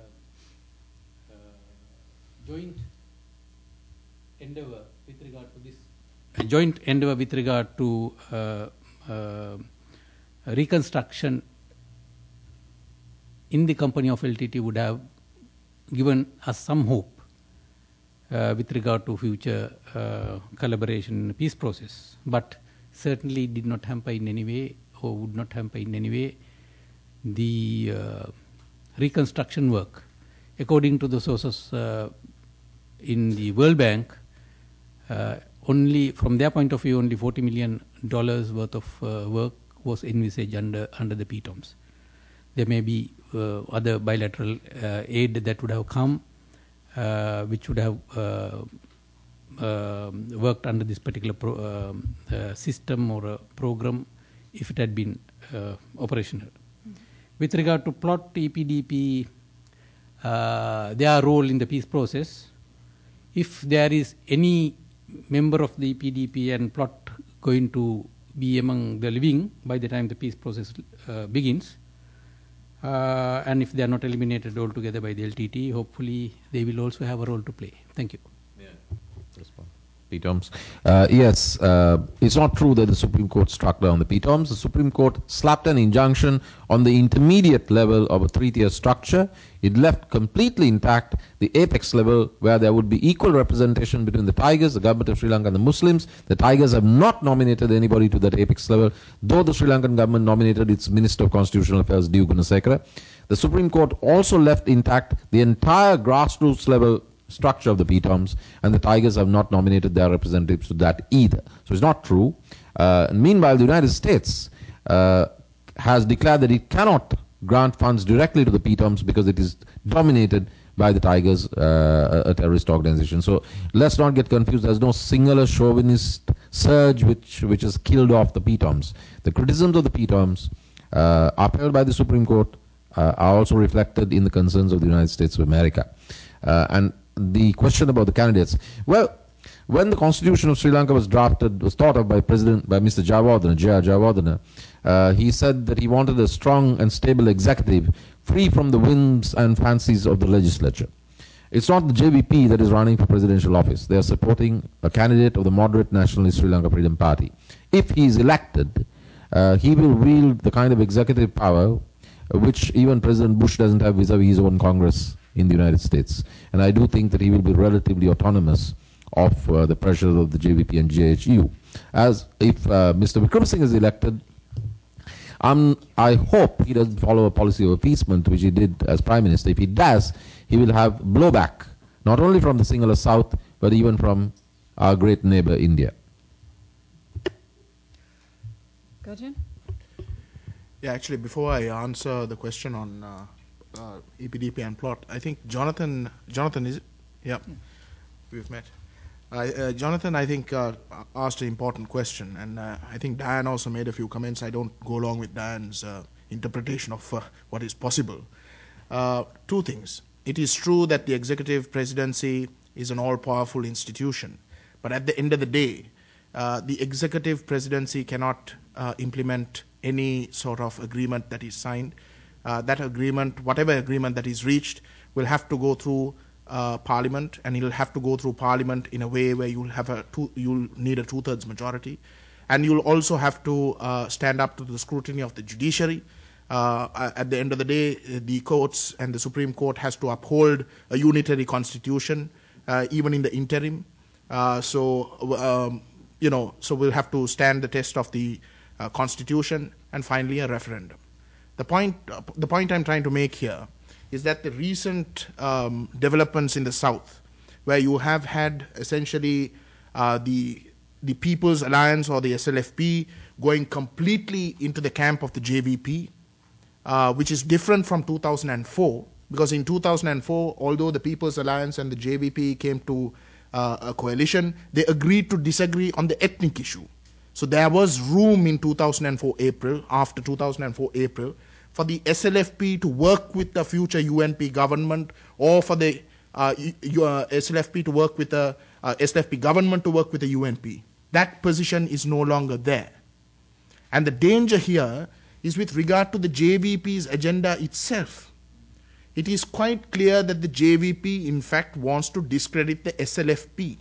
joint endeavor with regard to this. Joint endeavor with regard to reconstruction in the company of LTT would have given us some hope with regard to future collaboration in the peace process, but certainly did not hamper in any way or would not hamper in any way the reconstruction work. According to the sources in the World Bank, only from their point of view, only $40 million worth of work was envisaged under the PTOMS. There may be other bilateral aid that would have come, which would have worked under this particular system or program if it had been operational. With regard to plot EPDP, their role in the peace process, if there is any member of the EPDP and plot going to be among the living by the time the peace process begins, and if they are not eliminated altogether by the LTT, hopefully they will also have a role to play. Thank you. PTOMS. Yes, it's not true that the Supreme Court struck down the PTOMS. The Supreme Court slapped an injunction on the intermediate level of a three-tier structure. It left completely intact the apex level where there would be equal representation between the Tigers, the government of Sri Lanka and the Muslims. The Tigers have not nominated anybody to that apex level, though the Sri Lankan government nominated its Minister of Constitutional Affairs, D. Gunasekara. The Supreme Court also left intact the entire grassroots level structure of the PTOMS, and the Tigers have not nominated their representatives to that either. So it's not true. Meanwhile, the United States has declared that it cannot grant funds directly to the PTOMS because it is dominated by the Tigers, a terrorist organization. So let's not get confused. There's no singular chauvinist surge which has killed off the PTOMS. The criticisms of the PTOMS upheld by the Supreme Court are also reflected in the concerns of the United States of America. And the question about the candidates. Well, when the Constitution of Sri Lanka was drafted, was thought of by Mr. Jayawardena, J.R. Jayawardena, he said that he wanted a strong and stable executive free from the whims and fancies of the legislature. It's not the JVP that is running for presidential office. They are supporting a candidate of the moderate nationalist Sri Lanka Freedom Party. If he is elected, he will wield the kind of executive power which even President Bush doesn't have vis-a-vis his own Congress in the United States. And I do think that he will be relatively autonomous of the pressures of the JVP and JHU. As if Mr. Wickremesinghe is elected, I hope he doesn't follow a policy of appeasement, which he did as Prime Minister. If he does, he will have blowback, not only from the Sinhala South, but even from our great neighbor, India. Gajan? Yeah, actually, before I answer the question on EPDP and plot, I think Jonathan is it? Yeah, we've met. Jonathan, I think, asked an important question, and I think Diane also made a few comments. I don't go along with Diane's interpretation of what is possible. Two things. It is true that the executive presidency is an all-powerful institution, but at the end of the day, the executive presidency cannot implement any sort of agreement that is signed. That agreement, whatever agreement that is reached, will have to go through Parliament, and it will have to go through Parliament in a way where you'll need a two-thirds majority, and you'll also have to stand up to the scrutiny of the judiciary. At the end of the day, the courts and the Supreme Court has to uphold a unitary constitution, even in the interim. So we'll have to stand the test of the constitution, and finally a referendum. The point I'm trying to make here is that the recent developments in the South, where you have had essentially the People's Alliance or the SLFP going completely into the camp of the JVP, which is different from 2004, because in 2004, although the People's Alliance and the JVP came to a coalition, they agreed to disagree on the ethnic issue. So there was room in 2004 April, after 2004 April, for the SLFP to work with the future UNP government, or for the SLFP to work with the SLFP government to work with the UNP. That position is no longer there. And the danger here is with regard to the JVP's agenda itself. It is quite clear that the JVP, in fact, wants to discredit the SLFP.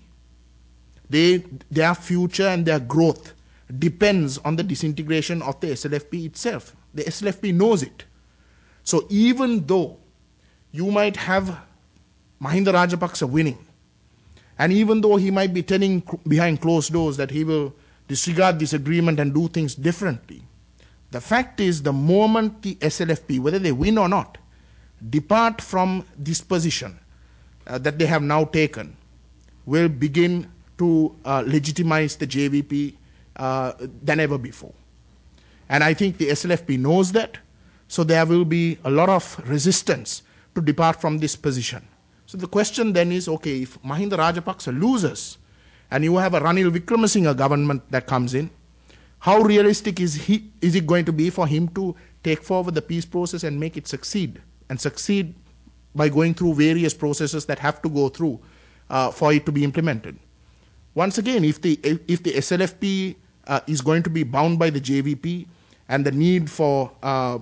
Their future and their growth depends on the disintegration of the SLFP itself. The SLFP knows it. So even though you might have Mahinda Rajapaksa winning, and even though he might be telling behind closed doors that he will disregard this agreement and do things differently, the fact is the moment the SLFP, whether they win or not, depart from this position that they have now taken, will begin to legitimize the JVP than ever before. And I think the SLFP knows that, so there will be a lot of resistance to depart from this position. So the question then is, okay, if Mahinda Rajapaksa loses and you have a Ranil Wickremesinghe government that comes in, how realistic is it going to be for him to take forward the peace process and make it succeed, and succeed by going through various processes that have to go through for it to be implemented? Once again, if the SLFP is going to be bound by the JVP, and the need for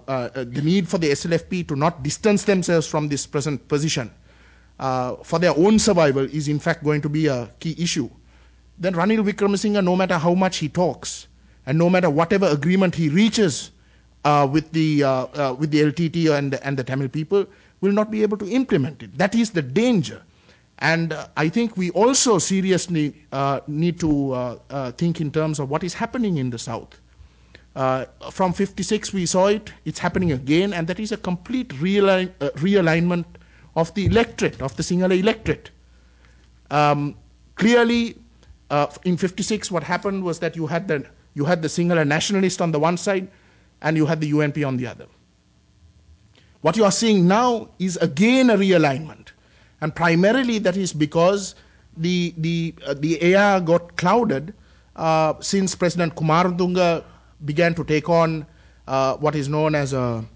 the SLFP to not distance themselves from this present position for their own survival is in fact going to be a key issue, then Ranil Wickremesinghe, no matter how much he talks, and no matter whatever agreement he reaches with the LTT and the Tamil people, will not be able to implement it. That is the danger. And I think we also seriously need to think in terms of what is happening in the South. From 56 we saw it, it's happening again, and that is a complete realignment of the electorate, of the Sinhala electorate. Clearly, in 56 what happened was that you had the Sinhala nationalist on the one side, and you had the UNP on the other. What you are seeing now is again a realignment, and primarily that is because the air got clouded since President Kumaratunga began to take on what is known as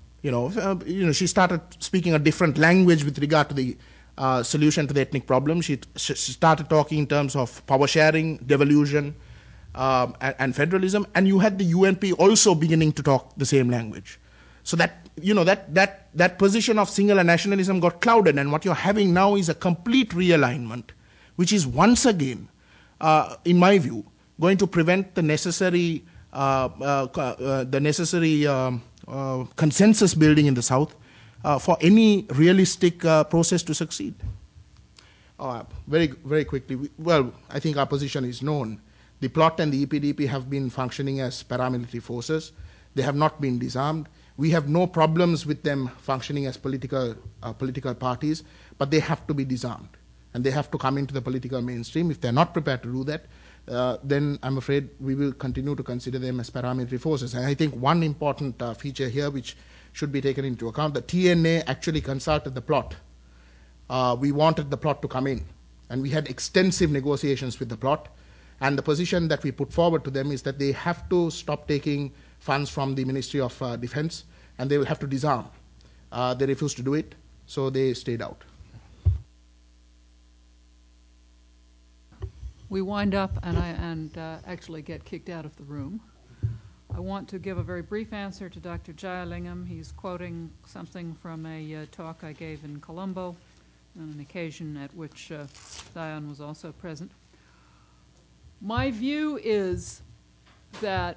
she started speaking a different language with regard to the solution to the ethnic problem. She started talking in terms of power sharing, devolution, and federalism, and you had the UNP also beginning to talk the same language. So that position of Sinhala nationalism got clouded, and what you're having now is a complete realignment, which is once again, in my view, going to prevent the necessary consensus building in the South for any realistic process to succeed. Very, very quickly, I think our position is known. The plot and the EPDP have been functioning as paramilitary forces. They have not been disarmed. We have no problems with them functioning as political parties, but they have to be disarmed, and they have to come into the political mainstream. If they're not prepared to do that, then I'm afraid we will continue to consider them as paramilitary forces. And I think one important feature here which should be taken into account, the TNA actually consulted the plot. We wanted the plot to come in, and we had extensive negotiations with the plot, and the position that we put forward to them is that they have to stop taking funds from the Ministry of Defense, and they will have to disarm. They refused to do it, so they stayed out. We wind up and actually get kicked out of the room. I want to give a very brief answer to Dr. Jayalingam. He's quoting something from a talk I gave in Colombo on an occasion at which Zion was also present. My view is that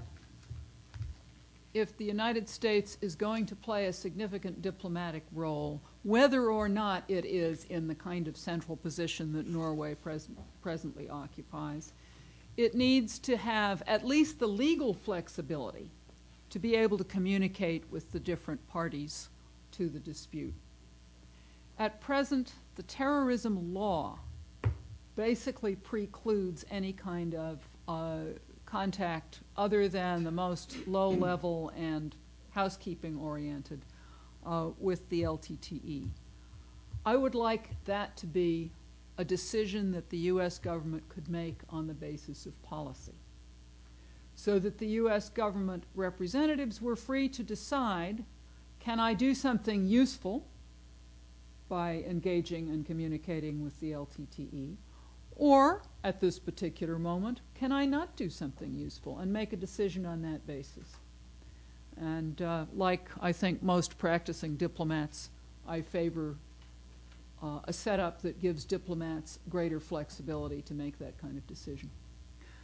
if the United States is going to play a significant diplomatic role, whether or not it is in the kind of central position that Norway presently occupies, it needs to have at least the legal flexibility to be able to communicate with the different parties to the dispute. At present, the terrorism law basically precludes any kind of contact other than the most low-level and housekeeping-oriented with the LTTE. I would like that to be a decision that the U.S. government could make on the basis of policy, so that the U.S. government representatives were free to decide, can I do something useful by engaging and communicating with the LTTE, or, at this particular moment, can I not do something useful, and make a decision on that basis. And like I think most practicing diplomats, I favor a setup that gives diplomats greater flexibility to make that kind of decision.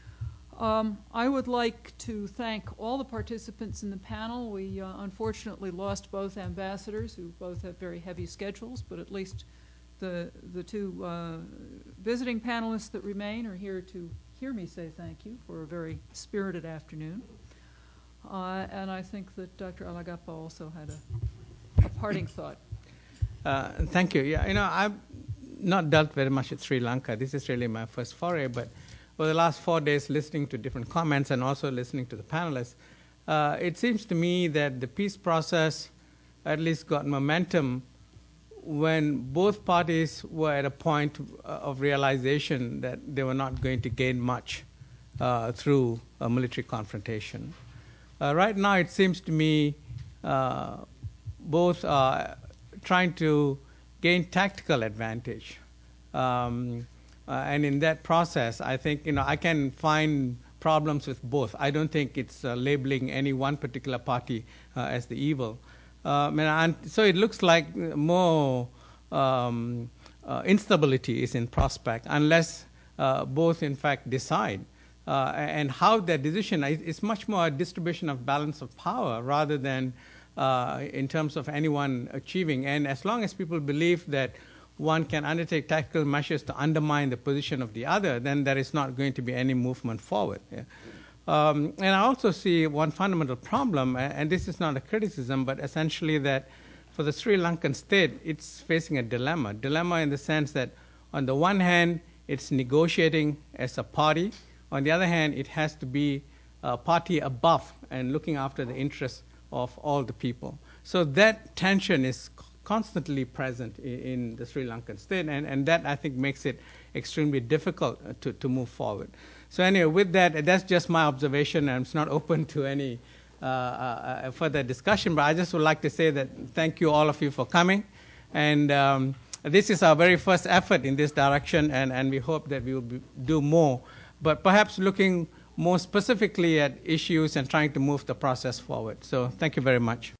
I would like to thank all the participants in the panel. We unfortunately lost both ambassadors, who both have very heavy schedules, but at least the two visiting panelists that remain are here to hear me say thank you for a very spirited afternoon. And I think that Dr. Alagappa also had a parting thought. Thank you. Yeah, I've not dealt very much with Sri Lanka. This is really my first foray, but for the last 4 days listening to different comments and also listening to the panelists, it seems to me that the peace process at least got momentum when both parties were at a point of realization that they were not going to gain much through a military confrontation. Right now, it seems to me both are trying to gain tactical advantage. And in that process, I think, I can find problems with both. I don't think it's labeling any one particular party as the evil. And so it looks like more instability is in prospect unless both, in fact, decide. And how that decision is much more a distribution of balance of power rather than in terms of anyone achieving. And as long as people believe that one can undertake tactical measures to undermine the position of the other, then there is not going to be any movement forward. Yeah. And I also see one fundamental problem, and this is not a criticism, but essentially that for the Sri Lankan state, it's facing a dilemma. Dilemma in the sense that on the one hand, it's negotiating as a party. On the other hand, it has to be a party above and looking after the interests of all the people. So that tension is constantly present in the Sri Lankan state, and that, I think, makes it extremely difficult to move forward. So anyway, with that, that's just my observation, and it's not open to any further discussion, but I just would like to say that thank you, all of you, for coming. And this is our very first effort in this direction, and we hope that we will do more, but perhaps looking more specifically at issues and trying to move the process forward. So thank you very much.